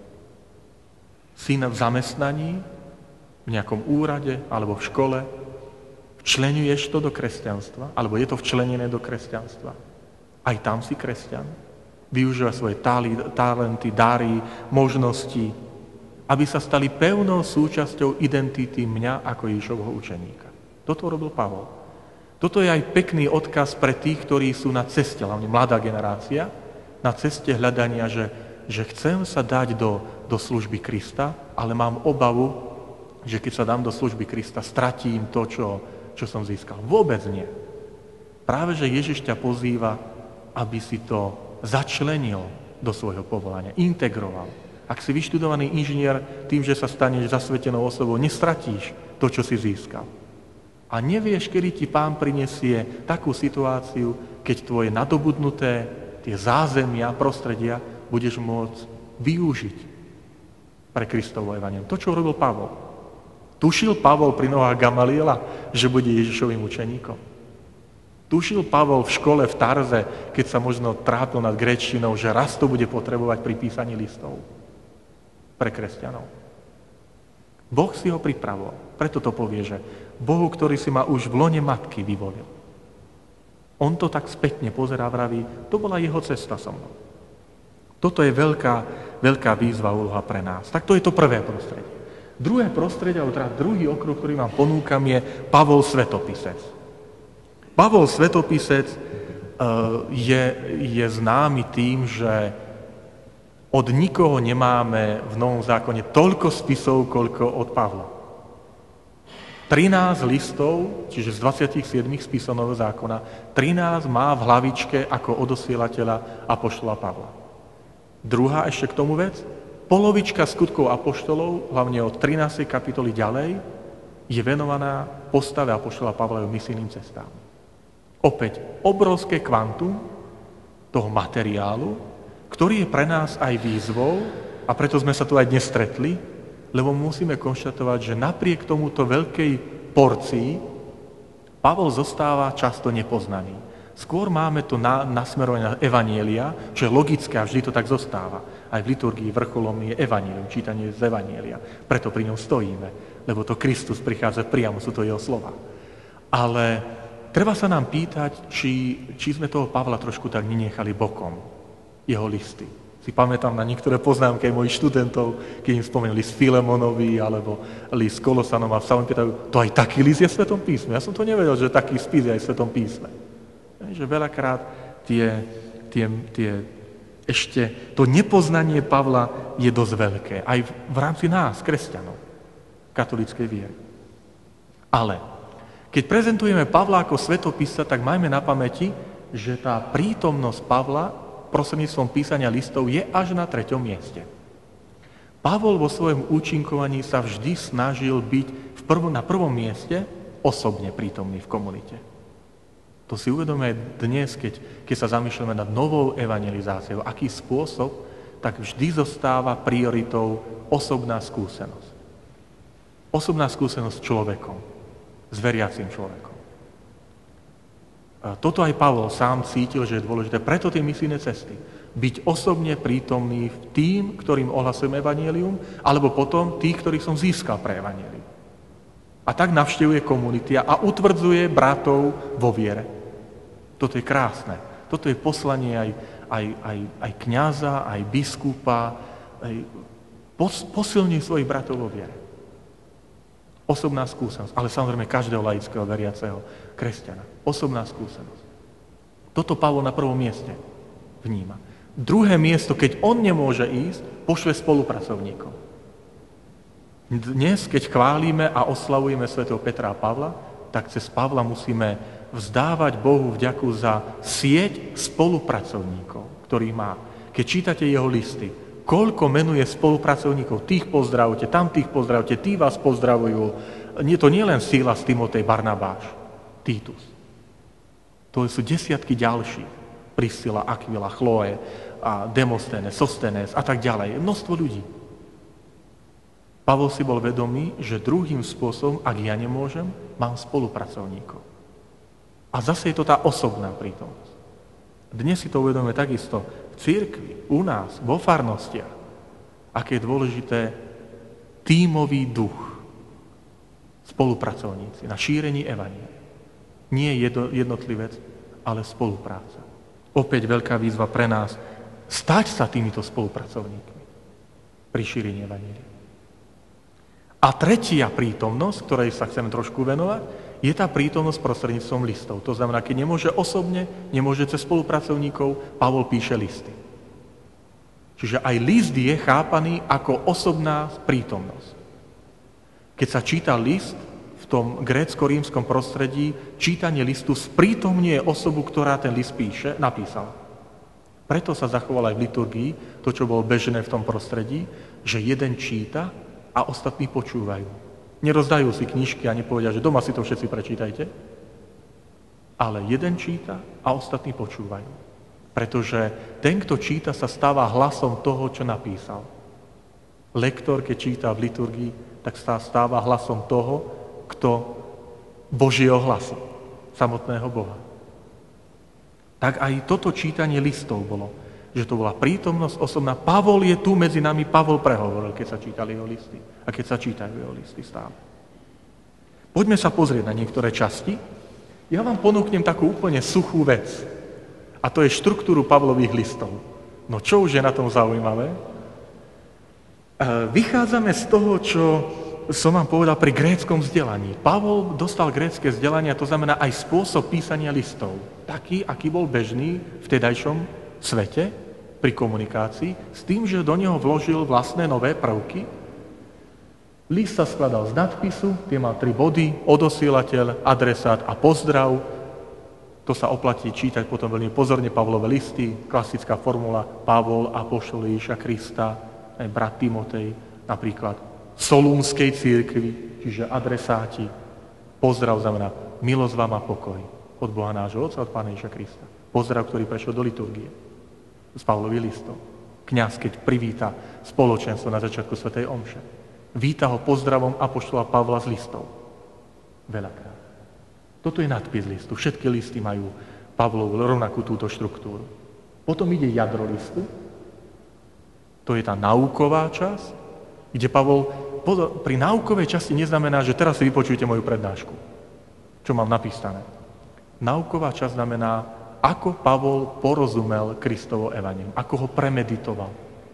B: Si v zamestnaní, v nejakom úrade alebo v škole, včleňuješ to do kresťanstva, alebo je to včlenené do kresťanstva. Aj tam si kresťan. Využíva svoje talenty, dary, možnosti, aby sa stali pevnou súčasťou identity mňa ako Ježišovho učeníka. Toto robil Pavol. Toto je aj pekný odkaz pre tých, ktorí sú na ceste, hlavne mladá generácia, na ceste hľadania, že, že chcem sa dať do, do služby Krista, ale mám obavu, že keď sa dám do služby Krista, stratím to, čo, čo som získal. Vôbec nie. Práve, že Ježiš ťa pozýva, aby si to začlenil do svojho povolania, integroval. Ak si vyštudovaný inžinier, tým, že sa staneš zasvetenou osobou, nestratíš to, čo si získal. A nevieš, kedy ti Pán prinesie takú situáciu, keď tvoje nadobudnuté, tie zázemia, prostredia, budeš môcť využiť pre Kristovo evanjelium. To, čo robil Pavol. Tušil Pavol pri nohách Gamaliela, že bude Ježišovým učeníkom? Tušil Pavol v škole v Tarze, keď sa možno trápil nad gréčtinou, že raz to bude potrebovať pri písaní listov pre kresťanov? Boh si ho pripravoval. Preto to povie, že Bohu, ktorý si ma už v lone matky vyvolil. On to tak spätne pozerá, vraví, to bola jeho cesta so mnou. Toto je veľká, veľká výzva, úloha pre nás. Tak to je to prvé prostredie. Druhé prostredie, alebo teda druhý okruh, ktorý vám ponúkam, je Pavol Svetopisec. Pavol Svetopisec je, je známy tým, že od nikoho nemáme v Novom zákone toľko spisov, koľko od Pavla. trinásť listov, čiže z dvadsiatich siedmich spisov Nového zákona, trinásť má v hlavičke ako odosielateľa apoštola Pavla. Druhá ešte k tomu vec, polovička skutkov apoštolov, hlavne od trinástej kapitoly ďalej, je venovaná postave apoštola Pavla a misijným cestám. Opäť obrovské kvantum toho materiálu, ktorý je pre nás aj výzvou, a preto sme sa tu aj dnes stretli, lebo musíme konštatovať, že napriek tomuto veľkej porcii Pavol zostáva často nepoznaný. Skôr máme to na, nasmerovanie na evanjelia, čo je logické a vždy to tak zostáva. Aj v liturgii vrcholom je evanjelium, čítanie z evanjelia. Preto pri ňom stojíme, lebo to Kristus prichádza priamo, sú to jeho slova. Ale treba sa nám pýtať, či, či sme toho Pavla trošku tak nenechali bokom, jeho listy. Si pamätám na niektoré poznámky mojich študentov, keď im spomenuli list Filemonovi alebo list Kolosanom a sa mi pýtajú, to aj taký list je v Svetom písme. Ja som to nevedel, že taký spis je aj v Svetom písme. Že veľakrát tie, tie, tie, ešte to nepoznanie Pavla je dosť veľké. Aj v, v rámci nás, kresťanov, katolíckej viery. Ale keď prezentujeme Pavla ako svetopisca, tak majme na pamäti, že tá prítomnosť Pavla prostredníctvom písania listov je až na treťom mieste. Pavol vo svojom účinkovaní sa vždy snažil byť v prvom, na prvom mieste osobne prítomný v komunite. To si uvedomíme dnes, keď, keď sa zamýšľame nad novou evangelizáciou, aký spôsob, tak vždy zostáva prioritou osobná skúsenosť. Osobná skúsenosť s človekom, s veriacím človekom. Toto aj Pavol sám cítil, že je dôležité. Preto tie misijné cesty. Byť osobne prítomný v tým, ktorým ohlasujem evanjelium, alebo potom tých, ktorých som získal pre evanjelium. A tak navštevuje komunity a utvrdzuje bratov vo viere. Toto je krásne. Toto je poslanie aj, aj, aj, aj kňaza, aj biskupa. Aj pos, posilňuje svojich bratov vo viere. Osobná skúsenosť, ale samozrejme každého laického veriaceho kresťana. Osobná skúsenosť. Toto Pavol na prvom mieste vníma. Druhé miesto, keď on nemôže ísť, pošle spolupracovníkov. Dnes, keď chválime a oslavujeme svätého Petra a Pavla, tak cez Pavla musíme vzdávať Bohu vďaku za sieť spolupracovníkov, ktorý má. Keď čítate jeho listy, koľko menuje spolupracovníkov, tých pozdravujte, tam tých pozdravujte, tí vás pozdravujú. Nie, to nie len Sílas, Timotej, Barnabáš, Titus. To sú desiatky ďalších. Priscila, Aquila, Chloe, a Demosthenes, Sostenes a tak ďalej. Množstvo ľudí. Pavol si bol vedomý, že druhým spôsobom, ak ja nemôžem, mám spolupracovníkov. A zase je to tá osobná prítomnosť. Dnes si to uvedomíme takisto v cirkvi, u nás, vo farnostiach, aké je dôležité tímový duch, spolupracovníci na šírení evanjelia. Nie jednotlivec, ale spolupráca. Opäť veľká výzva pre nás stať sa týmito spolupracovníkmi pri šírení evanjelia. A tretia prítomnosť, ktorej sa chceme trošku venovať, je tá prítomnosť prostredníctvom listov. To znamená, keď nemôže osobne, nemôže cez spolupracovníkov, Pavol píše listy. Čiže aj list je chápaný ako osobná prítomnosť. Keď sa číta list v tom grécko-rímskom prostredí, čítanie listu sprítomňuje osobu, ktorá ten list píše, napísala. Preto sa zachovala aj v liturgii to, čo bolo bežné v tom prostredí, že jeden číta a ostatní počúvajú. Nerozdajú si knižky a nepovedia, že doma si to všetci prečítajte, ale jeden číta a ostatní počúvajú. Pretože ten, kto číta, sa stáva hlasom toho, čo napísal. Lektor, keď číta v liturgii, tak sa stáva hlasom toho, kto Božieho hlasu, samotného Boha. Tak aj toto čítanie listov bolo, že to bola prítomnosť osobná. Pavol je tu medzi nami, Pavol prehovoril, keď sa čítali jeho listy a keď sa čítajú jeho listy stále. Poďme sa pozrieť na niektoré časti. Ja vám ponúknem takú úplne suchú vec. A to je štruktúru Pavlových listov. No čo už je na tom zaujímavé? Vychádzame z toho, čo som vám povedal pri gréckom vzdelaní. Pavol dostal grécke vzdelanie, a to znamená aj spôsob písania listov. Taký, aký bol bežný v tedajšom svete pri komunikácii, s tým, že do neho vložil vlastné nové prvky. List sa skladal z nadpisu, tie mal tri body, odosielateľ, adresát a pozdrav. To sa oplatí čítať potom veľmi pozorne Pavlové listy, klasická formula Pavol, apoštol Ježiša Krista, aj brat Timotej, napríklad Solúnskej cirkvi, čiže adresáti. Pozdrav znamená milosť vám a pokoj od Boha nášho Otca, od Pána Ježiša Krista. Pozdrav, ktorý prešiel do liturgie z Pavlových listov. Kňaz, keď privíta spoločenstvo na začiatku svätej omše, víta ho pozdravom apoštola Pavla z listov. Veľakrát. Toto je nadpis listu. Všetky listy majú Pavlovu rovnakú túto štruktúru. Potom ide jadro listu. To je tá nauková časť, kde Pavol pri naukovej časti neznamená, že teraz si vypočujte moju prednášku, čo mám napísané. Nauková časť znamená, ako Pavol porozumel Kristovo evanjelium, ako ho premeditoval.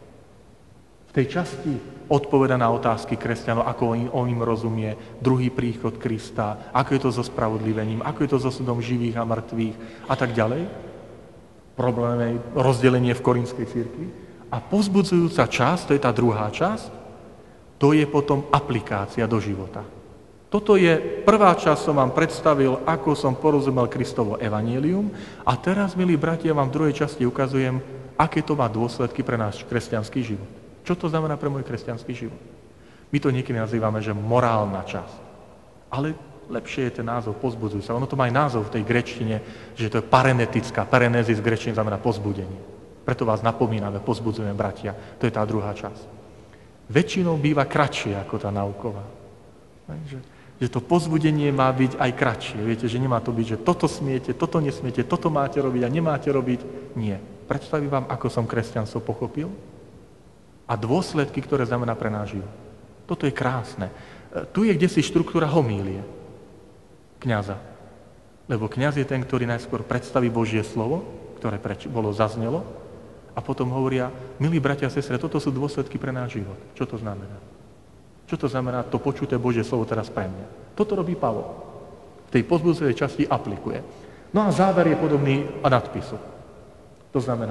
B: V tej časti odpoveda na otázky kresťanov, ako on, on im rozumie druhý príchod Krista, ako je to so spravodlivením, ako je to so súdom živých a mŕtvych a tak ďalej. Problém je rozdelenie v korínskej cirkvi. A povzbudzujúca časť, to je tá druhá časť, to je potom aplikácia do života. Toto je prvá časť, som vám predstavil, ako som porozumel Kristovo evanjelium, a teraz, milí bratia, vám v druhej časti ukazujem, aké to má dôsledky pre náš kresťanský život. Čo to znamená pre môj kresťanský život? My to niekedy nazývame, že morálna časť. Ale lepšie je ten názov povzbudzujúca. Ono to má aj názov v tej grečtine, že to je parenetická. Parenesis v grečtine znamená povzbudenie. Preto vás napomíname, povzbudzujeme, bratia. To je tá druhá časť. Väčšinou býva kratšie ako tá nauková. Takže, že to povzbudenie má byť aj kratšie. Viete, že nemá to byť, že toto smiete, toto nesmiete, toto máte robiť a nemáte robiť. Nie. Predstavím vám, ako som kresťanstvo pochopil a dôsledky, ktoré znamená pre náš život. Toto je krásne. Tu je kdesi štruktúra homílie kňaza. Lebo kňaz je ten, ktorý najskôr predstaví Božie slovo, ktoré preč, bolo zaznelo, a potom hovoria, milí bratia a sestre, toto sú dôsledky pre náš život. Čo to znamená? Čo to znamená to počuté Božie slovo teraz pre mňa? Toto robí Pavol. V tej povzbudzujúcej časti aplikuje. No a záver je podobný nadpisu. To znamená,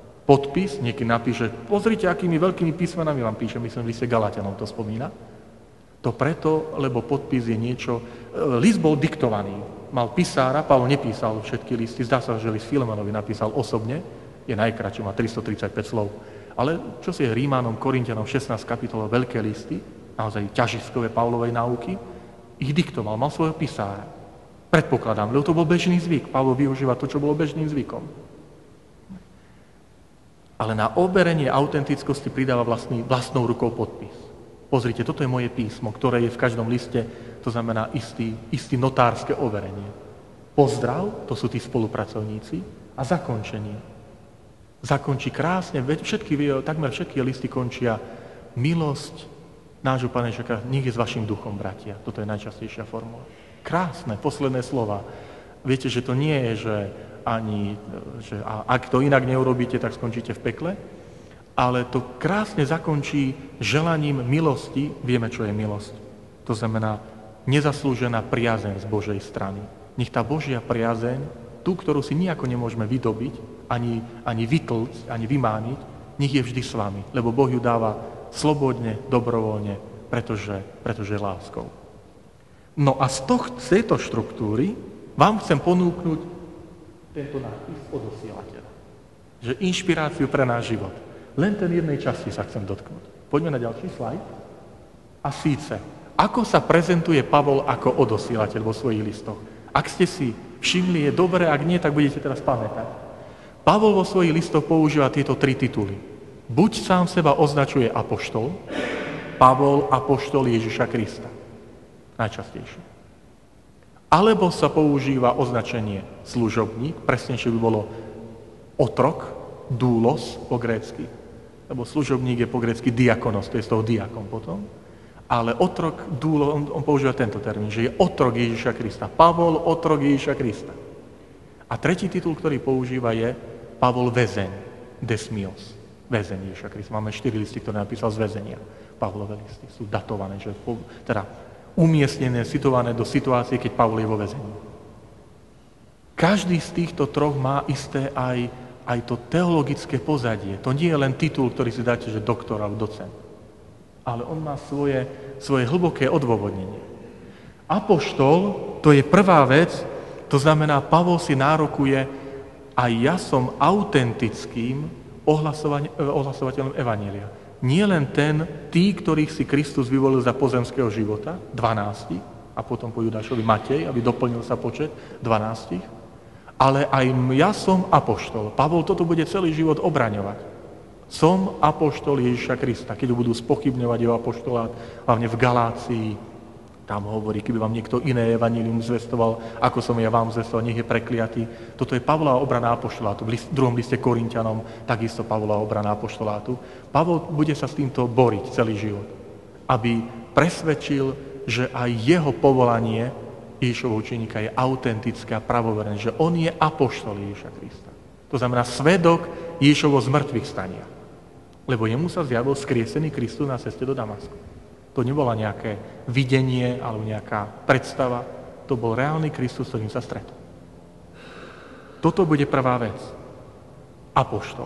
B: podpis, niekedy napíše, pozrite, akými veľkými písmenami vám píše, myslím, v liste Galatianom to spomína. To preto, lebo podpis je niečo... List bol diktovaný. Mal písára, Pavol nepísal všetky listy, zdá sa, že list Filemonovi napísal osobne, je najkratší, má tristotridsaťpäť slov. Ale čo si je Rímanom, Korinťanom, šestnásť kapitol, veľké listy, naozaj ťažiskové Pavlovej náuky, ich diktoval, mal svojho písára. Predpokladám, lebo to bol bežný zvyk. Pavol využíva to, čo bolo bežným zvykom. Ale na overenie autentickosti pridáva vlastný, vlastnou rukou podpis. Pozrite, toto je moje písmo, ktoré je v každom liste, to znamená istý, istý notárske overenie. Pozdrav, to sú tí spolupracovníci, a zakončenie. Zakončí krásne, všetky, takmer všetky listy končia milosť nášho Pána Ježiša, nech je s vašim duchom, bratia. Toto je najčastejšia formula. Krásne, posledné slova. Viete, že to nie je, že ani, že a ak to inak neurobíte, tak skončíte v pekle, ale to krásne zakončí želaním milosti. Vieme, čo je milosť. To znamená nezaslúžená priazeň z Božej strany. Nech tá Božia priazeň, tú, ktorú si nejako nemôžeme vydobiť, ani, ani vytlcť, ani vymániť, nech je vždy s vami, lebo Boh ju dáva slobodne, dobrovoľne, pretože, pretože je láskou. No a z, toh, z tejto štruktúry vám chcem ponúknuť tento nápis odosielateľa. Že inšpiráciu pre náš život. Len ten jednej časti sa chcem dotknúť. Poďme na ďalší slajd. A síce, ako sa prezentuje Pavol ako odosielateľ vo svojich listoch. Ak ste si všimli, je dobré, ak nie, tak budete teraz pamätať. Pavol vo svojich listoch používa tieto tri tituly. Buď sám seba označuje apoštol, Pavol apoštol Ježiša Krista. Najčastejšie. Alebo sa používa označenie služobník, presnejšie by bolo otrok, doulos po grécky, lebo služobník je po grécky diakonos, to je z toho diakon potom, ale otrok, doulos, on, on používa tento termín, že je otrok Ježiša Krista. Pavol, otrok Ježiša Krista. A tretí titul, ktorý používa, je Pavol väzeň, desmios, väzeň Ježiša Krista. Máme štyri listy, ktoré napísal z väzenia. Pavlové listy sú datované, že teda umiestnené, situované do situácie, keď Pavol je vo väzení. Každý z týchto troch má isté aj, aj to teologické pozadie. To nie je len titul, ktorý si dáte, že doktor alebo docent. Ale on má svoje, svoje hlboké odôvodnenie. Apoštol, to je prvá vec, to znamená, Pavol si nárokuje, aj ja som autentickým ohlasovateľom evanjelia. Nie len ten, tí, ktorých si Kristus vyvolil za pozemského života, dvanástich, a potom po Judášovi Matej, aby doplnil sa počet dvanástich, ale aj ja som apoštol. Pavol toto bude celý život obraňovať. Som apoštol Ježiša Krista. Keď budú spochybňovať jeho apoštolát, hlavne v Galácii, tam hovorí, keby vám niekto iné evanjelium zvestoval, ako som ja vám zvestoval, nech je prekliatý. Toto je Pavlova obrana apoštolátu. V list, druhom liste Korinťanom takisto Pavlova obrana apoštolátu. Pavol bude sa s týmto boriť celý život, aby presvedčil, že aj jeho povolanie Ježišovho učeníka je autentické a pravoverné, že on je apoštol Ježiša Krista. To znamená svedok Ježišovho zmrtvých stania. Lebo jemu sa zjavil skriesený Kristus na ceste do Damasku. To nebola nejaké videnie alebo nejaká predstava. To bol reálny Kristus, s ktorým sa stretol. Toto bude prvá vec. Apoštol.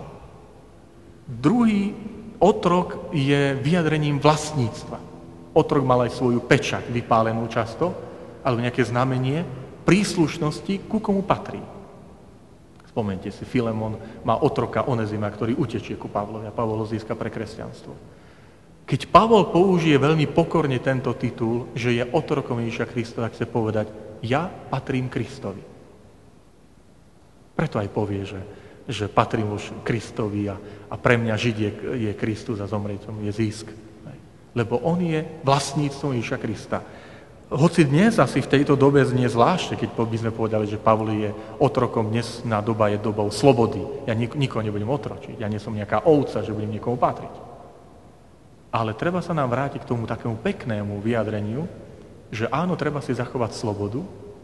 B: Druhý otrok je vyjadrením vlastníctva. Otrok mal aj svoju pečať, vypálenú často, alebo nejaké znamenie príslušnosti, ku komu patrí. Spomente si, Filemon má otroka Onezima, ktorý utečie ku Pavlovi a Pavol ho získa pre kresťanstvo. Keď Pavol použije veľmi pokorne tento titul, že je otrokom Ježiša Krista, tak chce povedať, ja patrím Kristovi. Preto aj povie, že, že patrím už Kristovi a, a pre mňa žiť je, je Kristus a zomrieť je zisk. Lebo on je vlastníctvom Ježiša Krista. Hoci dnes asi v tejto dobe znie zvláštne, keď by sme povedali, že Pavol je otrokom, dnes na doba je dobou slobody. Ja nik- nikoho nebudem otročiť, ja nie som nejaká ovca, že budem niekomu patriť. Ale treba sa nám vrátiť k tomu takému peknému vyjadreniu, že áno, treba si zachovať slobodu,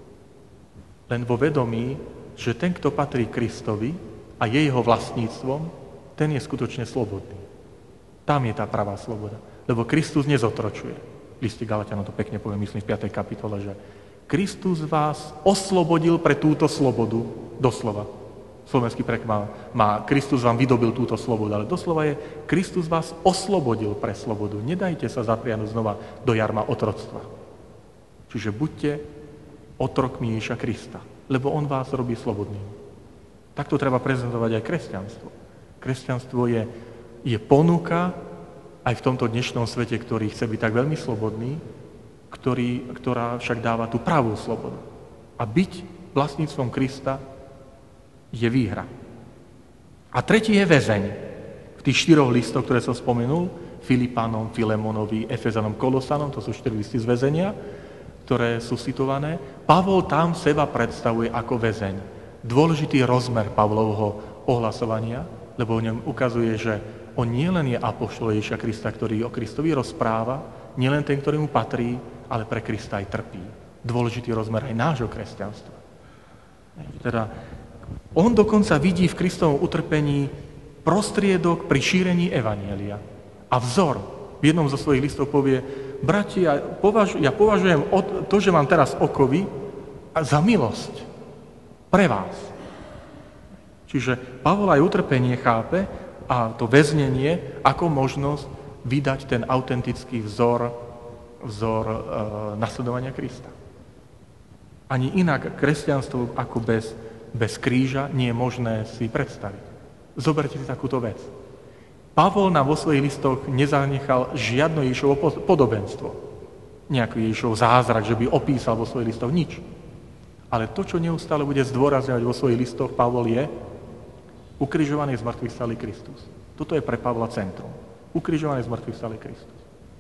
B: len vo vedomí, že ten, kto patrí Kristovi a je jeho vlastníctvom, ten je skutočne slobodný. Tam je tá pravá sloboda. Lebo Kristus nezotročuje. V liste Galatianom to pekne povie, myslím, v piatej kapitole, že Kristus vás oslobodil pre túto slobodu, doslova. Slovenský preklad má, má Kristus vám vydobil túto slobodu, ale doslova je Kristus vás oslobodil pre slobodu. Nedajte sa zapriahnuť znova do jarma otroctva. Čiže buďte otrokmi Ježiša Krista, lebo on vás robí slobodným. Takto treba prezentovať aj kresťanstvo. Kresťanstvo je, je ponuka aj v tomto dnešnom svete, ktorý chce byť tak veľmi slobodný, ktorý, ktorá však dáva tú pravú slobodu. A byť vlastníctvom Krista je výhra. A tretí je väzeň. V tých štyroch listoch, ktoré som spomenul, Filipánom, Filemonovi, Efezanom, Kolosanom, to sú štyri listy z väzenia, ktoré sú citované, Pavol tam seba predstavuje ako väzeň. Dôležitý rozmer Pavlovho ohlasovania, lebo v ňom ukazuje, že on nielen je apoštol Ježiša Krista, ktorý o Kristovi rozpráva, nielen ten, ktorý mu patrí, ale pre Krista aj trpí. Dôležitý rozmer aj nášho kresťanstva. Teda on dokonca vidí v Kristovom utrpení prostriedok pri šírení evanjelia. A vzor v jednom zo svojich listov povie, bratia, považu, ja považujem to, že mám teraz okovy, za milosť pre vás. Čiže Pavol aj utrpenie chápe a to väznenie ako možnosť vydať ten autentický vzor, vzor e, nasledovania Krista. Ani inak kresťanstvo ako bez, bez kríža nie je možné si predstaviť. Zoberte si takúto vec. Pavol nám vo svojich listoch nezanechal žiadno Ježišovo podobenstvo. Nejaký Ježišov zázrak, že by opísal vo svojich listoch nič. Ale to, čo neustále bude zdôrazňovať vo svojich listoch Pavol je ukrižovaný z mŕtvych stalý Kristus. Toto je pre Pavla centrum. Ukrižovaný z mŕtvych stalý Kristus.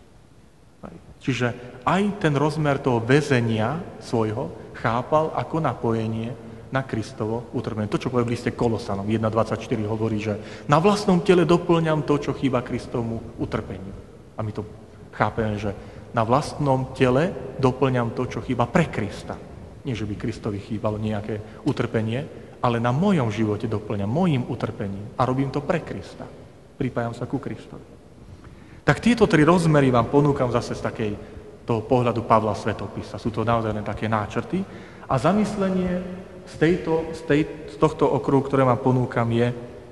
B: Čiže aj ten rozmer toho väzenia svojho chápal ako napojenie na Kristovo utrpenie. To, čo povie v liste Kolosanom jedna dvadsaťštyri hovorí, že na vlastnom tele doplňam to, čo chýba Kristovmu utrpeniu. A my to chápeme, že na vlastnom tele doplňam to, čo chýba pre Krista. Nie, že by Kristovi chýbalo nejaké utrpenie, ale na mojom živote doplňam mojím utrpením a robím to pre Krista. Pripájam sa ku Kristovi. Tak tieto tri rozmery vám ponúkam zase z takej toho pohľadu Pavla Svätopisa. Sú to naozaj len také náčrty. A zamyslenie z, tejto, z, tej, z tohto okruhu, ktoré vám ponúkam, je,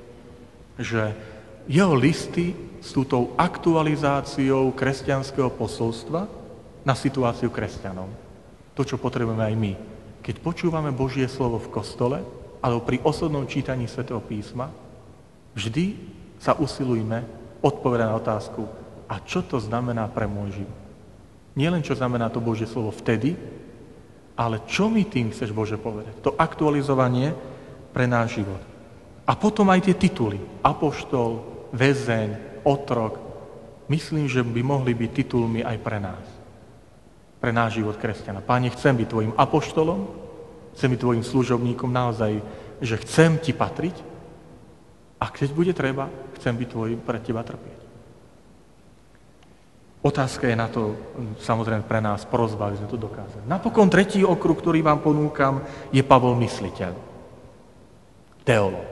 B: že jeho listy sú tou aktualizáciou kresťanského posolstva na situáciu kresťanov. To, čo potrebujeme aj my. Keď počúvame Božie slovo v kostole, alebo pri osobnom čítaní Svätého písma, vždy sa usilujme odpovedať na otázku, a čo to znamená pre môj život. Nie len čo znamená to Božie slovo vtedy, ale čo mi tým chceš, Bože, povedať. To aktualizovanie pre náš život. A potom aj tie tituly. Apoštol, väzeň, otrok. Myslím, že by mohli byť titulmi aj pre nás. Pre náš život kresťana. Páne, chcem byť tvojim apoštolom, chcem byť tvojim služobníkom naozaj, že chcem ti patriť a keď bude treba, chcem byť tvojim pre teba trpieť. Otázka je na to, samozrejme pre nás, prosba, aby sme to dokázali. Napokon tretí okruh, ktorý vám ponúkam, je Pavol mysliteľ. Teológ.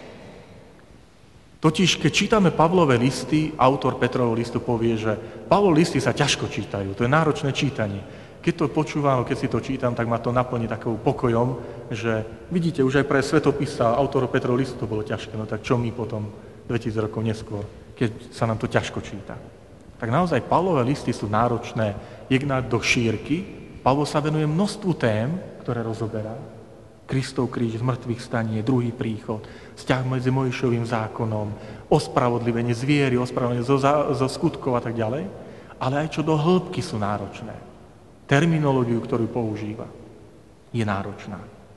B: Totiž, keď čítame Pavlové listy, autor Petrovho listu povie, že Pavlové listy sa ťažko čítajú, to je náročné čítanie. Keď to počúvam, keď si to čítam, tak ma to naplní takovým pokojom, že vidíte, už aj pre svetopisa autorov Petrovho listu to bolo ťažké, no tak čo my potom dvetisíc rokov neskôr, keď sa nám to ťažko číta. Tak naozaj Pavlové listy sú náročné, jednak do šírky. Pavol sa venuje množstvu tém, ktoré rozoberá. Kristov kríž, zmrtvých stanie, druhý príchod, vzťah medzi Mojžišovým zákonom, ospravodlivenie z viery, ospravodlivenie zo, zo skutkov a tak ďalej. Ale aj čo do hĺbky sú náročné. Terminológiu, ktorú používa, je náročná.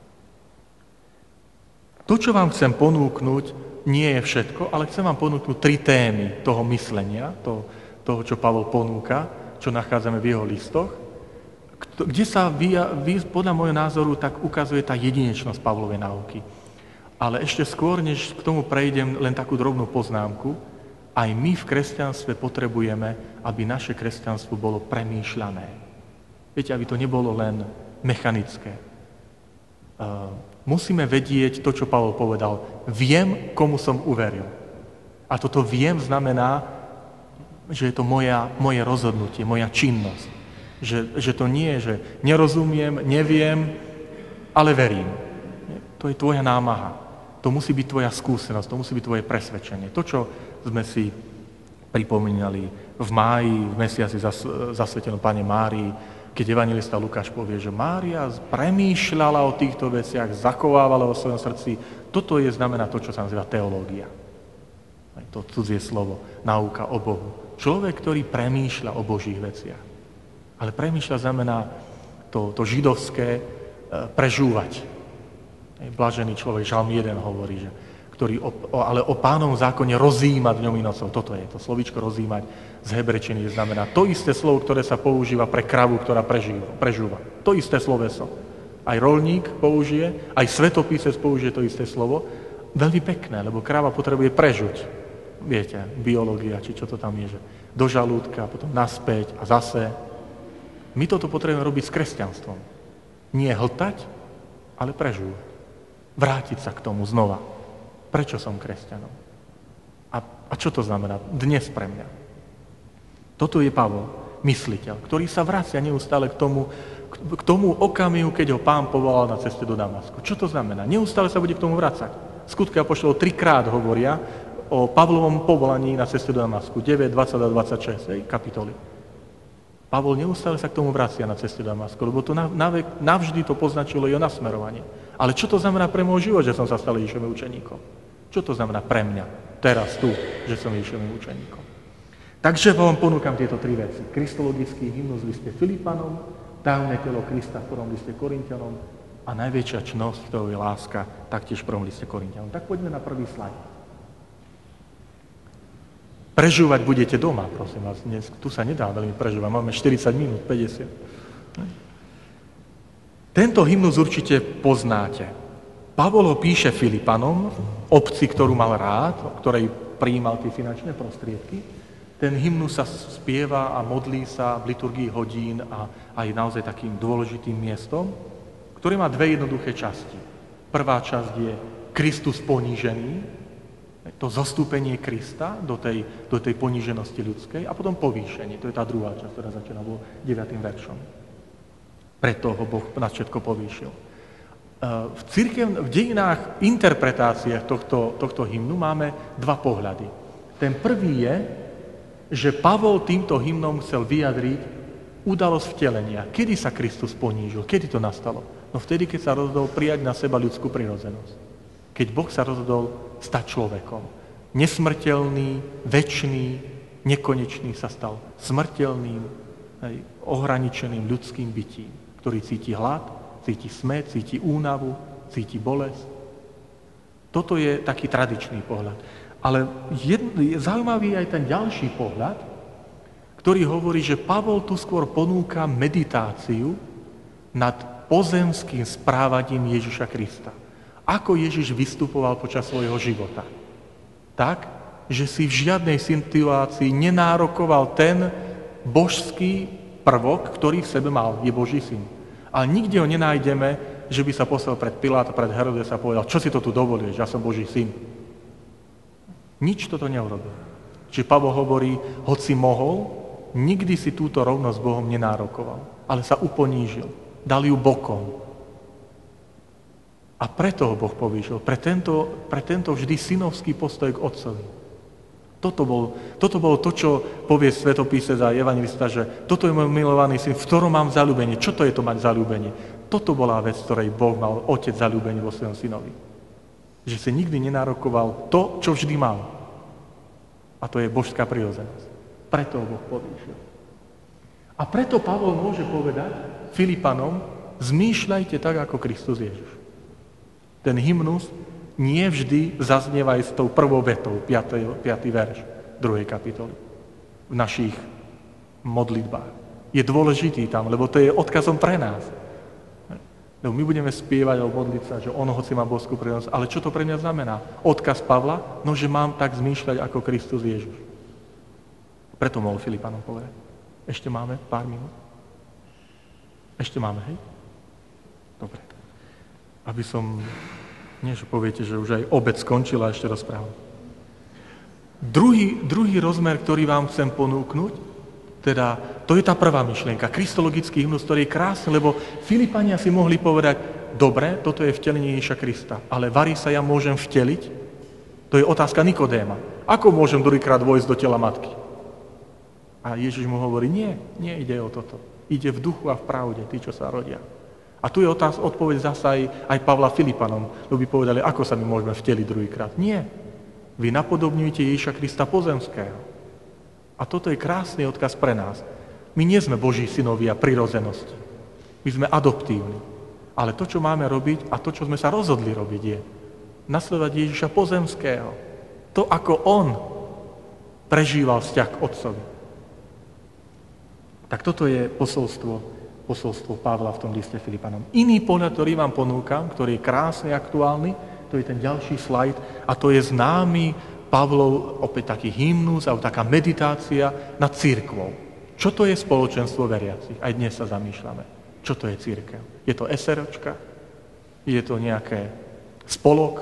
B: To, čo vám chcem ponúknuť, nie je všetko, ale chcem vám ponúknuť tri témy toho myslenia, toho, toho, čo Pavol ponúka, čo nachádzame v jeho listoch, kde sa vy, vy, podľa môjho názoru tak ukazuje tá jedinečnosť Pavlovej náuky. Ale ešte skôr, než k tomu prejdem, len takú drobnú poznámku, aj my v kresťanstve potrebujeme, aby naše kresťanstvo bolo premýšľané. Viete, aby to nebolo len mechanické. Uh, musíme vedieť to, čo Pavol povedal. Viem, komu som uveril. A toto viem znamená, že je to moja, moje rozhodnutie, moja činnosť. Že, že to nie je, že nerozumiem, neviem, ale verím. To je tvoja námaha. to musí byť tvoja skúsenosť, to musí byť tvoje presvedčenie. To, čo sme si pripomínali v máji, v mesiaci zas, zasvetenom Pane Márii, keď evanjelista Lukáš povie, že Mária premýšľala o týchto veciach, zakovávala vo svojom srdci. Toto je znamená to, čo sa nazýva teológia. To cudzie slovo, náuka o Bohu. Človek, ktorý premýšľa o Božích veciach. Ale premýšľa znamená to, to židovské e, prežúvať. Blažený človek, Žalm jeden hovorí, že ktorý o, o, ale o Pánovom zákone rozímať dňom i nocou. Toto je to slovíčko rozímať z hebrečiny znamená to isté slovo, ktoré sa používa pre kravu, ktorá prežíva, prežúva. To isté sloveso. Aj roľník použije, aj svätopísec použije to isté slovo. Veľmi pekné, lebo krava potrebuje prežuť. Viete, biológia, či čo to tam je, že do žalúdka, potom naspäť a zase. My toto potrebujeme robiť s kresťanstvom. Nie hltať, ale prežúvať. Vrátiť sa k tomu znova. Prečo som kresťanom? A, a čo to znamená dnes pre mňa? Toto je Pavol, mysliteľ, ktorý sa vracia neustále k tomu, k tomu okamihu, keď ho Pán povolal na ceste do Damasku. Čo to znamená? Neustále sa bude k tomu vracať. Skutky apoštolov trikrát hovoria o Pavlovom povolaní na ceste do Damasku. deväť, dvadsať a dvadsaťšesť, hej, kapitoly. Pavol neustále sa k tomu vracia na ceste do Damasku, lebo to navždy to poznačilo jeho nasmerovanie. Ale čo to znamená pre môj život, že som sa stal Ježišovým učeníkom? Čo to znamená pre mňa, teraz tu, že som Ježišovým učeníkom? Takže vám ponúkam tieto tri veci. Kristologický hymnus v liste Filipanom, tajomné telo Krista v prvom liste Korinťanom a najväčšia čnosť, ktorou je láska, taktiež v prvom liste Korinťanom. Tak poďme na prvý slajd. Prežúvať budete doma, prosím vás. Dnes, tu sa nedá veľmi prežúvať. Máme štyridsať minút, päťdesiat. Tento hymnus určite poznáte. Pavol ho píše Filipanom, obci, ktorú mal rád, o ktorej prijímal tie finančné prostriedky. Ten hymnus sa spieva a modlí sa v liturgii hodín a, a je naozaj takým dôležitým miestom, ktorý má dve jednoduché časti. Prvá časť je Kristus ponížený, to zostúpenie Krista do tej, do tej poníženosti ľudskej a potom povýšenie. To je tá druhá časť, ktorá začína vo deviatym veršom. Preto ho Boh na všetko povýšil. V, cirkev, v dejinách interpretáciách tohto, tohto hymnu máme dva pohľady. Ten prvý je, že Pavol týmto hymnom chcel vyjadriť udalosť vtelenia. Kedy sa Kristus ponížil? Kedy to nastalo? No vtedy, keď sa rozhodol prijať na seba ľudskú prirodzenosť. Keď Boh sa rozhodol stať človekom. Nesmrteľný, večný, nekonečný sa stal smrteľným, aj, ohraničeným ľudským bytím, ktorý cíti hlad, cíti smäd, cíti únavu, cíti bolesť. Toto je taký tradičný pohľad. Ale je zaujímavý aj ten ďalší pohľad, ktorý hovorí, že Pavol tu skôr ponúka meditáciu nad pozemským správaním Ježiša Krista. Ako Ježiš vystupoval počas svojho života. Tak, že si v žiadnej situácii nenárokoval ten božský prvok, ktorý v sebe mal, je Boží syn. Ale nikde ho nenájdeme, že by sa poslal pred Piláta, pred Herodesa a povedal, čo si to tu dovolíš, ja som Boží syn. Nič toto neurobil. Čiže Pavol hovorí, hoci mohol, nikdy si túto rovnosť s Bohom nenárokoval, ale sa uponížil, dal ju bokom. A preto ho Boh povýšil, pre tento, pre tento vždy synovský postoj k otcovi. Toto, bol, toto bolo to, čo povie svätopísec a evanjelista, že toto je môj milovaný syn, v ktorom mám zaľúbenie. Čo to je to mať zaľúbenie? Toto bola vec, ktorej Boh mal otec zaľúbenie vo svojom synovi. Že si nikdy nenárokoval to, čo vždy mal. A to je božská prirodzenosť. Preto ho Boh povýšil. A preto Pavol môže povedať Filipanom, zmýšľajte tak, ako Kristus Ježiš. Ten hymnus nie vždy zaznieva aj s tou prvou vetou, piaty verš druhej kapitoly v našich modlitbách. Je dôležitý tam, lebo to je odkazom pre nás. Lebo my budeme spievať alebo modliť sa, že on hoci má božskú prirodzenosť, ale čo to pre mňa znamená? Odkaz Pavla? No, že mám tak zmýšľať ako Kristus Ježiš. Preto mohol Filipanom povedať. Ešte máme pár minút? Ešte máme, hej? Dobre. Aby som, nie že poviete, že už aj obed skončil a ešte rozprávam. Druhý, druhý rozmer, ktorý vám chcem ponúknuť, Teda, to je tá prvá myšlienka, kristologický hymnus, ktorý je krásny, lebo Filipania si mohli povedať, dobre, toto je vtelenie Ježiša Krista, ale varí sa ja môžem vteliť? To je otázka Nikodéma. Ako môžem druhýkrát vojsť do tela matky? A Ježiš mu hovorí, nie, nie ide o toto. Ide v duchu a v pravde, tí, čo sa rodia. A tu je otáz, odpoveď zasa aj, aj Pavla Filipanom, lebo by povedali, ako sa my môžeme vteliť druhýkrát. Nie. Vy napodobňujete Ježiša Krista pozemského. A toto je krásny odkaz pre nás. My nie sme Boží synovia prirozenosti. My sme adoptívni. Ale to, čo máme robiť a to, čo sme sa rozhodli robiť, je nasledovať Ježiša pozemského. To, ako on prežíval vzťah k Otcovi. Tak toto je posolstvo, posolstvo Pavla v tom liste Filipanom. Iný pohľad, ktorý vám ponúkam, ktorý je krásny, aktuálny, to je ten ďalší slajd a to je známy Pavlov opäť taký hymnus alebo taká meditácia nad cirkvou. Čo to je spoločenstvo veriacich? Aj dnes sa zamýšľame. Čo to je cirkev? Je to SROčka? Je to nejaké spolok?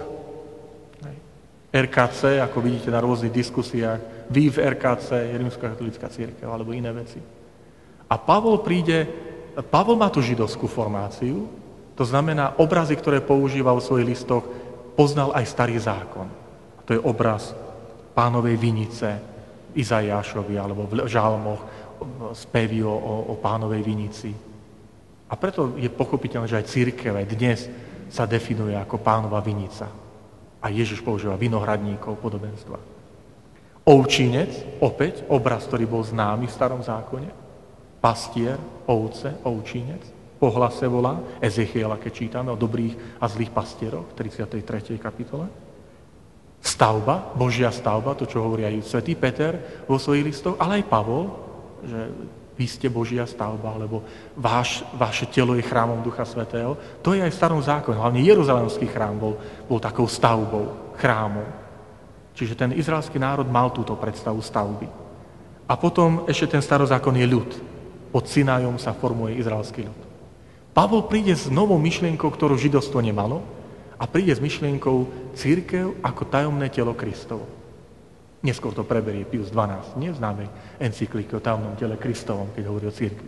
B: er ká cé, ako vidíte na rôznych diskusiách, vy v er ká cé, je rímskokatolícka cirkev alebo iné veci. A Pavol príde, Pavol má tú židovskú formáciu, to znamená obrazy, ktoré používa vo svojich listoch, poznal aj starý zákon. To je obraz Pánovej vinice, Izaiášovi, alebo v žalmoch spevy o, o Pánovej vinici. A preto je pochopiteľné, že aj cirkev aj dnes sa definuje ako Pánova vinica. A Ježiš používa vinohradníkov, podobenstva. Ovčinec, opäť obraz, ktorý bol známy v starom zákone. Pastier, ovce, ovčinec. Po hlase volá Ezechiela, keď čítame o dobrých a zlých pastieroch v tridsiatej tretej kapitole. Stavba, Božia stavba, to, čo hovorí aj svätý Peter vo svojich listoch, ale aj Pavol, že vy ste Božia stavba, alebo váš, vaše telo je chrámom Ducha Svätého. To je aj v starom zákone. Hlavne Jeruzalemský chrám bol, bol takou stavbou, chrámom. Čiže ten izraelský národ mal túto predstavu stavby. A potom ešte ten starozákon je ľud. Pod Sinajom sa formuje izraelský ľud. Pavol príde s novou myšlienkou, ktorú židovstvo nemalo, a príde s myšlienkou cirkev ako tajomné telo Kristovo. Neskôr to preberie Pius dvanásty, nie v známej encyklike o tajomnom tele Kristovom, keď hovorí o cirkvi.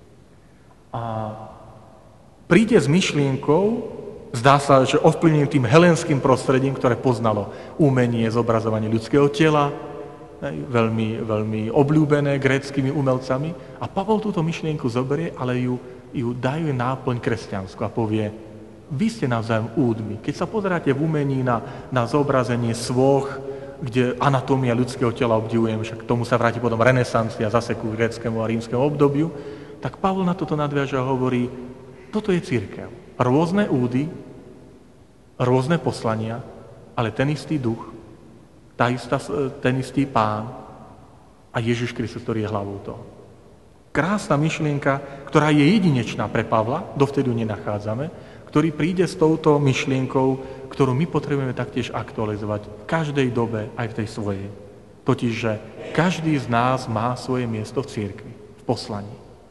B: A príde s myšlienkou, zdá sa, že ovplyvnením tým helenským prostredím, ktoré poznalo umenie, zobrazovanie ľudského tela, veľmi, veľmi obľúbené gréckymi umelcami. A Pavol túto myšlienku zoberie, ale ju, ju dajú náplň kresťansku a povie, vy ste navzájom údmi. Keď sa pozeráte v umení na, na zobrazenie svoch, kde anatómia ľudského tela obdivujem, však k tomu sa vráti potom renesancia, zase ku gréckému a rímskemu obdobiu, tak Pavol na toto nadviaže a hovorí, toto je cirkev. Rôzne údy, rôzne poslania, ale ten istý duch, tá istá, ten istý Pán a Ježiš Kristus, ktorý je hlavou toho. Krásna myšlienka, ktorá je jedinečná pre Pavla, dovtedy ju nenachádzame, ktorý príde s touto myšlienkou, ktorú my potrebujeme taktiež aktualizovať v každej dobe, aj v tej svojej. Totiž, že každý z nás má svoje miesto v cirkvi, v poslaní.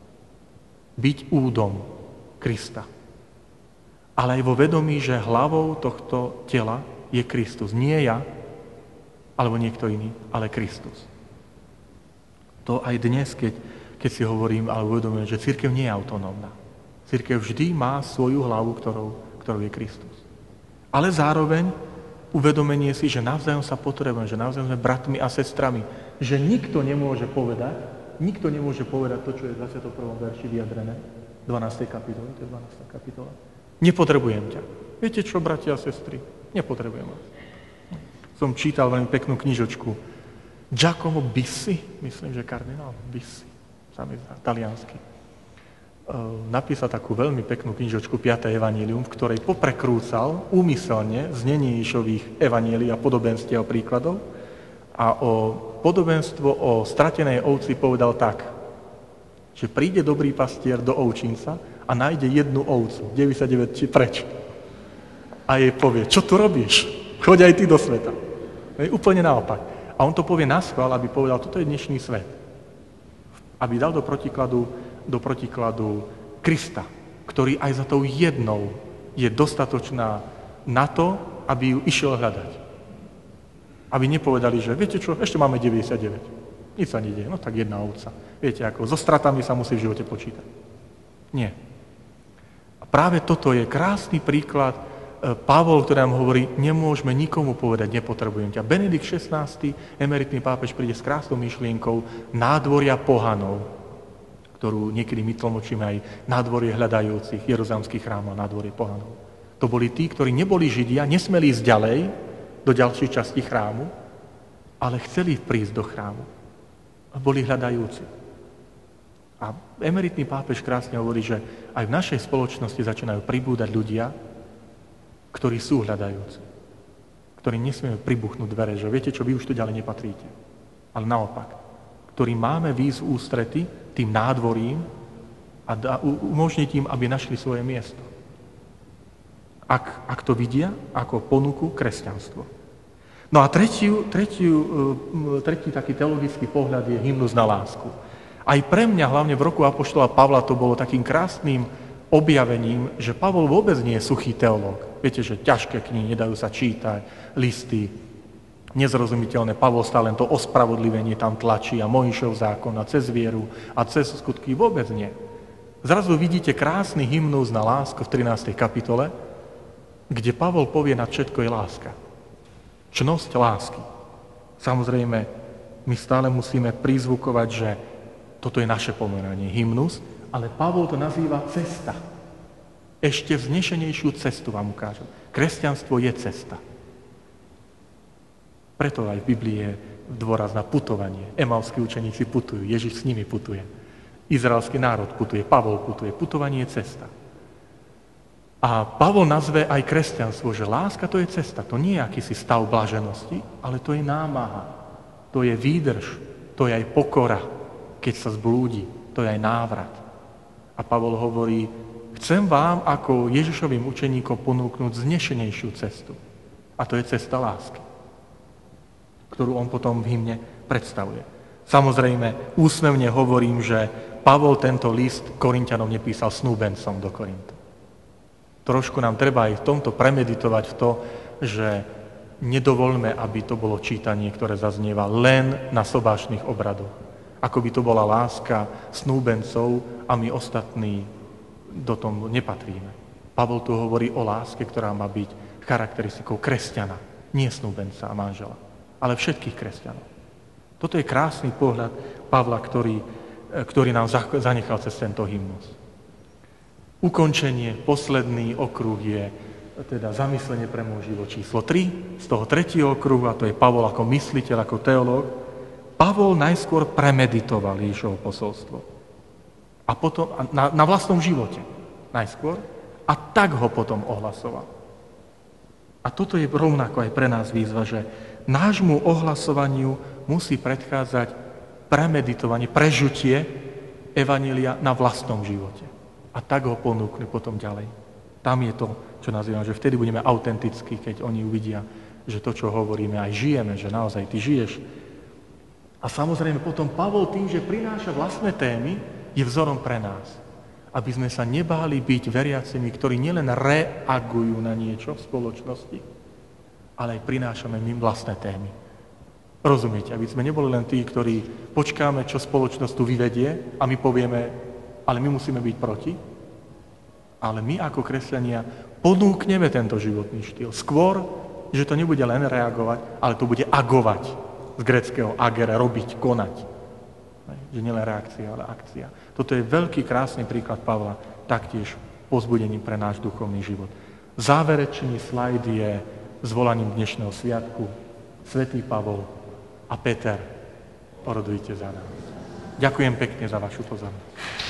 B: Byť údom Krista. Ale aj vo vedomí, že hlavou tohto tela je Kristus. Nie ja, alebo niekto iný, ale Kristus. To aj dnes, keď, keď si hovorím, alebo uvedomujem, že cirkev nie je autonómna. Cirkev vždy má svoju hlavu, ktorou, ktorou je Kristus. Ale zároveň uvedomenie si, že navzájom sa potrebujeme, že navzájom sme bratmi a sestrami, že nikto nemôže povedať, nikto nemôže povedať to, čo je v dvadsiatom prvom verši vyjadrené, dvanástej kapitole, to je dvanásta kapitola. Nepotrebujem ťa. Viete čo, bratia a sestry? Nepotrebujem vás. Som čítal veľmi peknú knižočku Giacomo Bissi, myslím, že kardinál Bissi, sami taliansky. Napísal takú veľmi peknú knižočku piate evanjelium, v ktorej poprekrúcal úmyselne znenie Ježišových evanjelií a podobenstiev a príkladov a o podobenstvo o stratenej ovci povedal tak, že príde dobrý pastier do ovčinca a nájde jednu ovcu, deväťdesiatdeväť preč. A jej povie, čo tu robíš? Choď aj ty do sveta. Je úplne naopak. A on to povie naschvál, aby povedal, toto je dnešný svet. Aby dal do protikladu do protikladu Krista, ktorý aj za tou jednou je dostatočná na to, aby ju išiel hľadať. Aby nepovedali, že viete čo, ešte máme deväťdesiatdeväť. Nič sa nedieje, no tak jedna ovca. Viete, ako so stratami sa musí v živote počítať. Nie. A práve toto je krásny príklad Pavol, ktorý nám hovorí, nemôžeme nikomu povedať, nepotrebujem ťa. Benedikt šestnásty, emeritný pápež, príde s krásnou myšlienkou nádvoria pohanov, ktorú niekedy my tlmočíme aj nádvorie hľadajúcich, jeruzalemských chrámov, nádvorie pohanov. To boli tí, ktorí neboli Židia, nesmeli ísť ďalej do ďalšej časti chrámu, ale chceli prísť do chrámu. A boli hľadajúci. A emeritný pápež krásne hovorí, že aj v našej spoločnosti začínajú pribúdať ľudia, ktorí sú hľadajúci, ktorí nesmieme pribuchnúť dvere, že viete čo, vy už tu ďalej nepatríte. Ale naopak, ktorí máme výjsť v ústrety tým nádvorím a da, umožniť im, aby našli svoje miesto. Ak, ak to vidia ako ponuku kresťanstvo. No a tretiu, tretiu, tretí taký teologický pohľad je hymnus na lásku. Aj pre mňa, hlavne v roku apoštola Pavla, to bolo takým krásnym objavením, že Pavol vôbec nie je suchý teológ. Viete, že ťažké knihy, nedajú sa čítať, listy, nezrozumiteľné. Pavol stále len to ospravodlivenie tam tlačí a Mojžišov zákon a cez vieru a cez skutky vôbec nie. Zrazu vidíte krásny hymnus na lásku v trinástej kapitole, kde Pavol povie, nad všetko je láska. Čnosť lásky. Samozrejme, my stále musíme prizvukovať, že toto je naše pomeranie, hymnus, ale Pavol to nazýva cesta. Ešte vznešenejšiu cestu vám ukážem. Kresťanstvo je cesta. Preto aj v Biblii je dôraz na putovanie. Emavskí učeníci putujú, Ježiš s nimi putuje. Izraelský národ putuje, Pavol putuje. Putovanie je cesta. A Pavol nazve aj kresťanstvo, že láska to je cesta. To nie je akýsi stav blaženosti, ale to je námaha. To je výdrž. To je aj pokora, keď sa zblúdi. To je aj návrat. A Pavol hovorí, chcem vám ako Ježišovým učeníkom ponúknuť vznešenejšiu cestu. A to je cesta lásky, ktorú on potom v hymne predstavuje. Samozrejme, úsmevne hovorím, že Pavol tento list Korinťanom nepísal snúbencom do Korintu. Trošku nám treba aj v tomto premeditovať v to, že nedovoľme, aby to bolo čítanie, ktoré zaznieva len na sobášnych obradoch. Ako by to bola láska snúbencov a my ostatní do tomu nepatríme. Pavol tu hovorí o láske, ktorá má byť charakteristikou kresťana, nie snúbenca a manžela, ale všetkých kresťanov. Toto je krásny pohľad Pavla, ktorý, ktorý nám zanechal cez tento hymnus. Ukončenie, posledný okruh je teda zamyslenie pre môj život číslo tri, z toho tretieho okruhu, a to je Pavol ako mysliteľ, ako teológ. Pavol najskôr premeditoval Ježišovo posolstvo. A potom na, na vlastnom živote najskôr a tak ho potom ohlasoval. A toto je rovnako aj pre nás výzva, že nášmu ohlasovaniu musí predchádzať premeditovanie, prežutie evanjelia na vlastnom živote. A tak ho ponúkli potom ďalej. Tam je to, čo nazývam, že vtedy budeme autentickí, keď oni uvidia, že to, čo hovoríme, aj žijeme, že naozaj ty žiješ. A samozrejme potom Pavol tým, že prináša vlastné témy, je vzorom pre nás. Aby sme sa nebáli byť veriacimi, ktorí nielen reagujú na niečo v spoločnosti, ale aj prinášame my vlastné témy. Rozumiete? Aby sme neboli len tí, ktorí počkáme, čo spoločnosť tu vyvedie a my povieme, ale my musíme byť proti. Ale my ako kresťania ponúkneme tento životný štýl. Skôr, že to nebude len reagovať, ale to bude agovať. Z gréckeho agere, robiť, konať. Že nielen reakcia, ale akcia. Toto je veľký, krásny príklad Pavla, taktiež povzbudením pre náš duchovný život. Záverečný slajd je zvolaním dnešného sviatku. Svätý Pavol a Peter, porodujte za nás. Ďakujem pekne za vašu pozornosť.